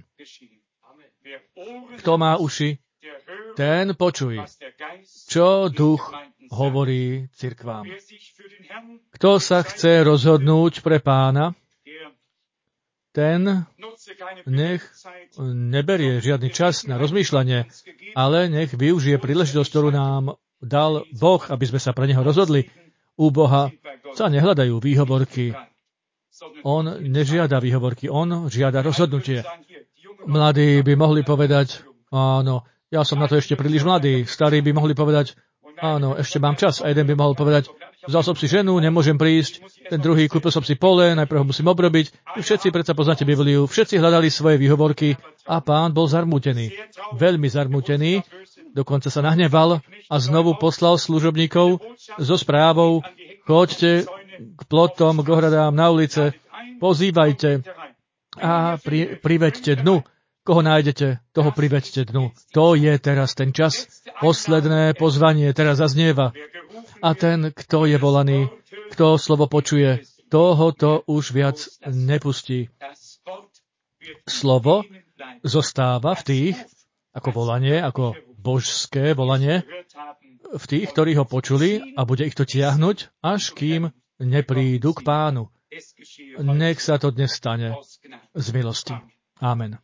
Kto má uši, ten počuj, čo duch hovorí cirkvám. Kto sa chce rozhodnúť pre Pána, ten nech neberie žiadny čas na rozmýšľanie, ale nech využije príležitosť, ktorú nám dal Boh, aby sme sa pre Neho rozhodli. U Boha sa nehľadajú výhovorky. On nežiada výhovorky, on žiada rozhodnutie. Mladí by mohli povedať, áno, ja som na to ešte príliš mladý. Starí by mohli povedať, áno, ešte mám čas. A jeden by mohol povedať, vzal som si ženu, nemôžem prísť. Ten druhý, kúpil som si pole, najprv ho musím obrobiť. Všetci predsa poznáte Bibliu, všetci hľadali svoje výhovorky a Pán bol zarmútený. Veľmi zarmútený, dokonca sa nahneval a znovu poslal služobníkov so správou, choďte k plotom, k ohradám na ulice, pozývajte a pri, priveďte dnu. Koho nájdete, toho priveďte dnu. To je teraz ten čas. Posledné pozvanie teraz zaznieva. A ten, kto je volaný, kto slovo počuje, toho to už viac nepustí. Slovo zostáva v tých, ako volanie, ako božské volanie, v tých, ktorí ho počuli a bude ich to tiahnuť, až kým neprídu k Pánu. Nech sa to dnes stane z milosti. Amen.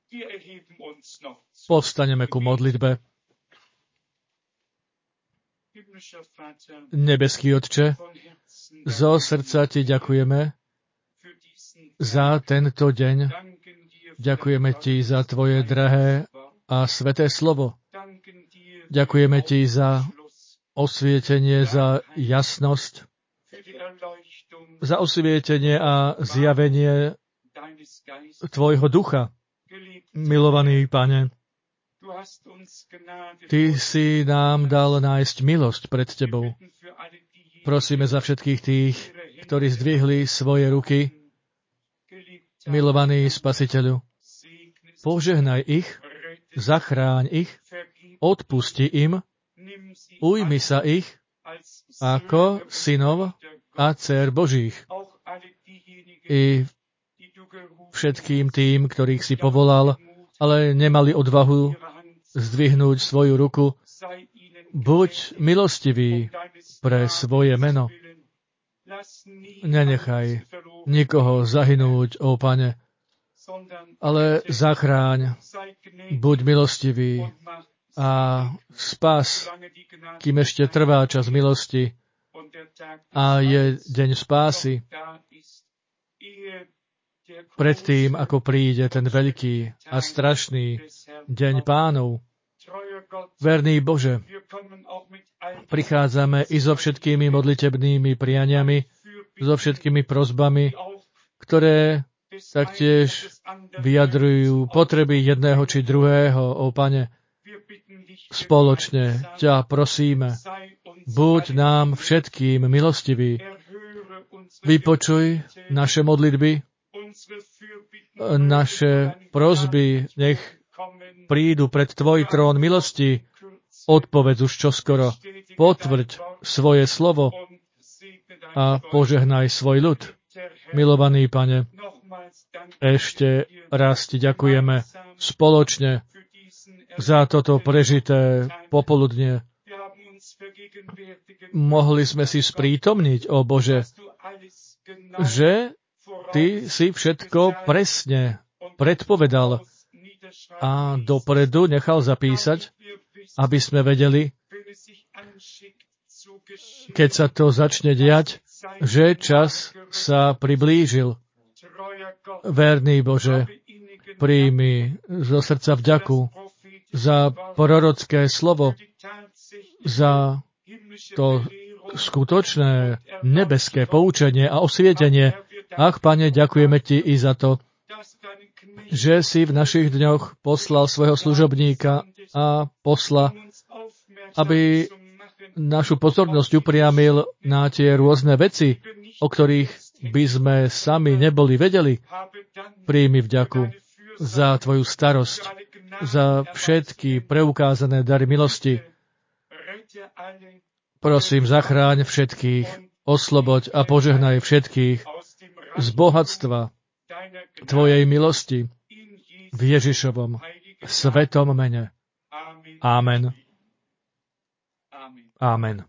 Povstaneme ku modlitbe. Nebeský Otče, zo srdca Ti ďakujeme za tento deň. Ďakujeme Ti za Tvoje drahé a sveté slovo. Ďakujeme Ti za osvietenie, za jasnosť, za osvietenie a zjavenie Tvojho ducha. Milovaný Pane, Ty si nám dal nájsť milosť pred Tebou. Prosíme za všetkých tých, ktorí zdvihli svoje ruky. Milovaný Spasiteľu, požehnaj ich, zachráň ich, odpusti im, ujmi sa ich ako synov a dcér Božích. I všetkým tým, ktorých si povolal, ale nemali odvahu zdvihnúť svoju ruku. Buď milostivý pre svoje meno. Nenechaj nikoho zahynúť, ó Pane, ale zachráň, buď milostivý a spas, kým ešte trvá čas milosti a je deň spásy. Predtým, ako príde ten veľký a strašný deň Pánov. Verný Bože, prichádzame i so všetkými modlitebnými prianiami, so všetkými prosbami, ktoré taktiež vyjadrujú potreby jedného či druhého, ó Pane. Spoločne ťa prosíme, buď nám všetkým milostivý. Vypočuj naše modlitby, naše prosby, nech prídu pred Tvoj trón milosti. Odpovedz už čoskoro, potvrď svoje slovo a požehnaj svoj ľud. Milovaný Pane, ešte raz Ti ďakujeme spoločne za toto prežité popoludnie. Mohli sme si sprítomniť, ó Bože, že Ty si všetko presne predpovedal a dopredu nechal zapísať, aby sme vedeli, keď sa to začne diať, že čas sa priblížil. Verný Bože, príjmi zo srdca vďaku za prorocké slovo, za to skutočné nebeské poučenie a osvietenie. Ach, Pane, ďakujeme Ti i za to, že si v našich dňoch poslal svojho služobníka a posla, aby našu pozornosť upriamil na tie rôzne veci, o ktorých by sme sami neboli vedeli. Príjmi vďaku za Tvoju starosť, za všetky preukázané dary milosti. Prosím, zachráň všetkých, osloboď a požehnaj všetkých z bohatstva Tvojej milosti v Ježišovom svetom mene. Amen. Amen.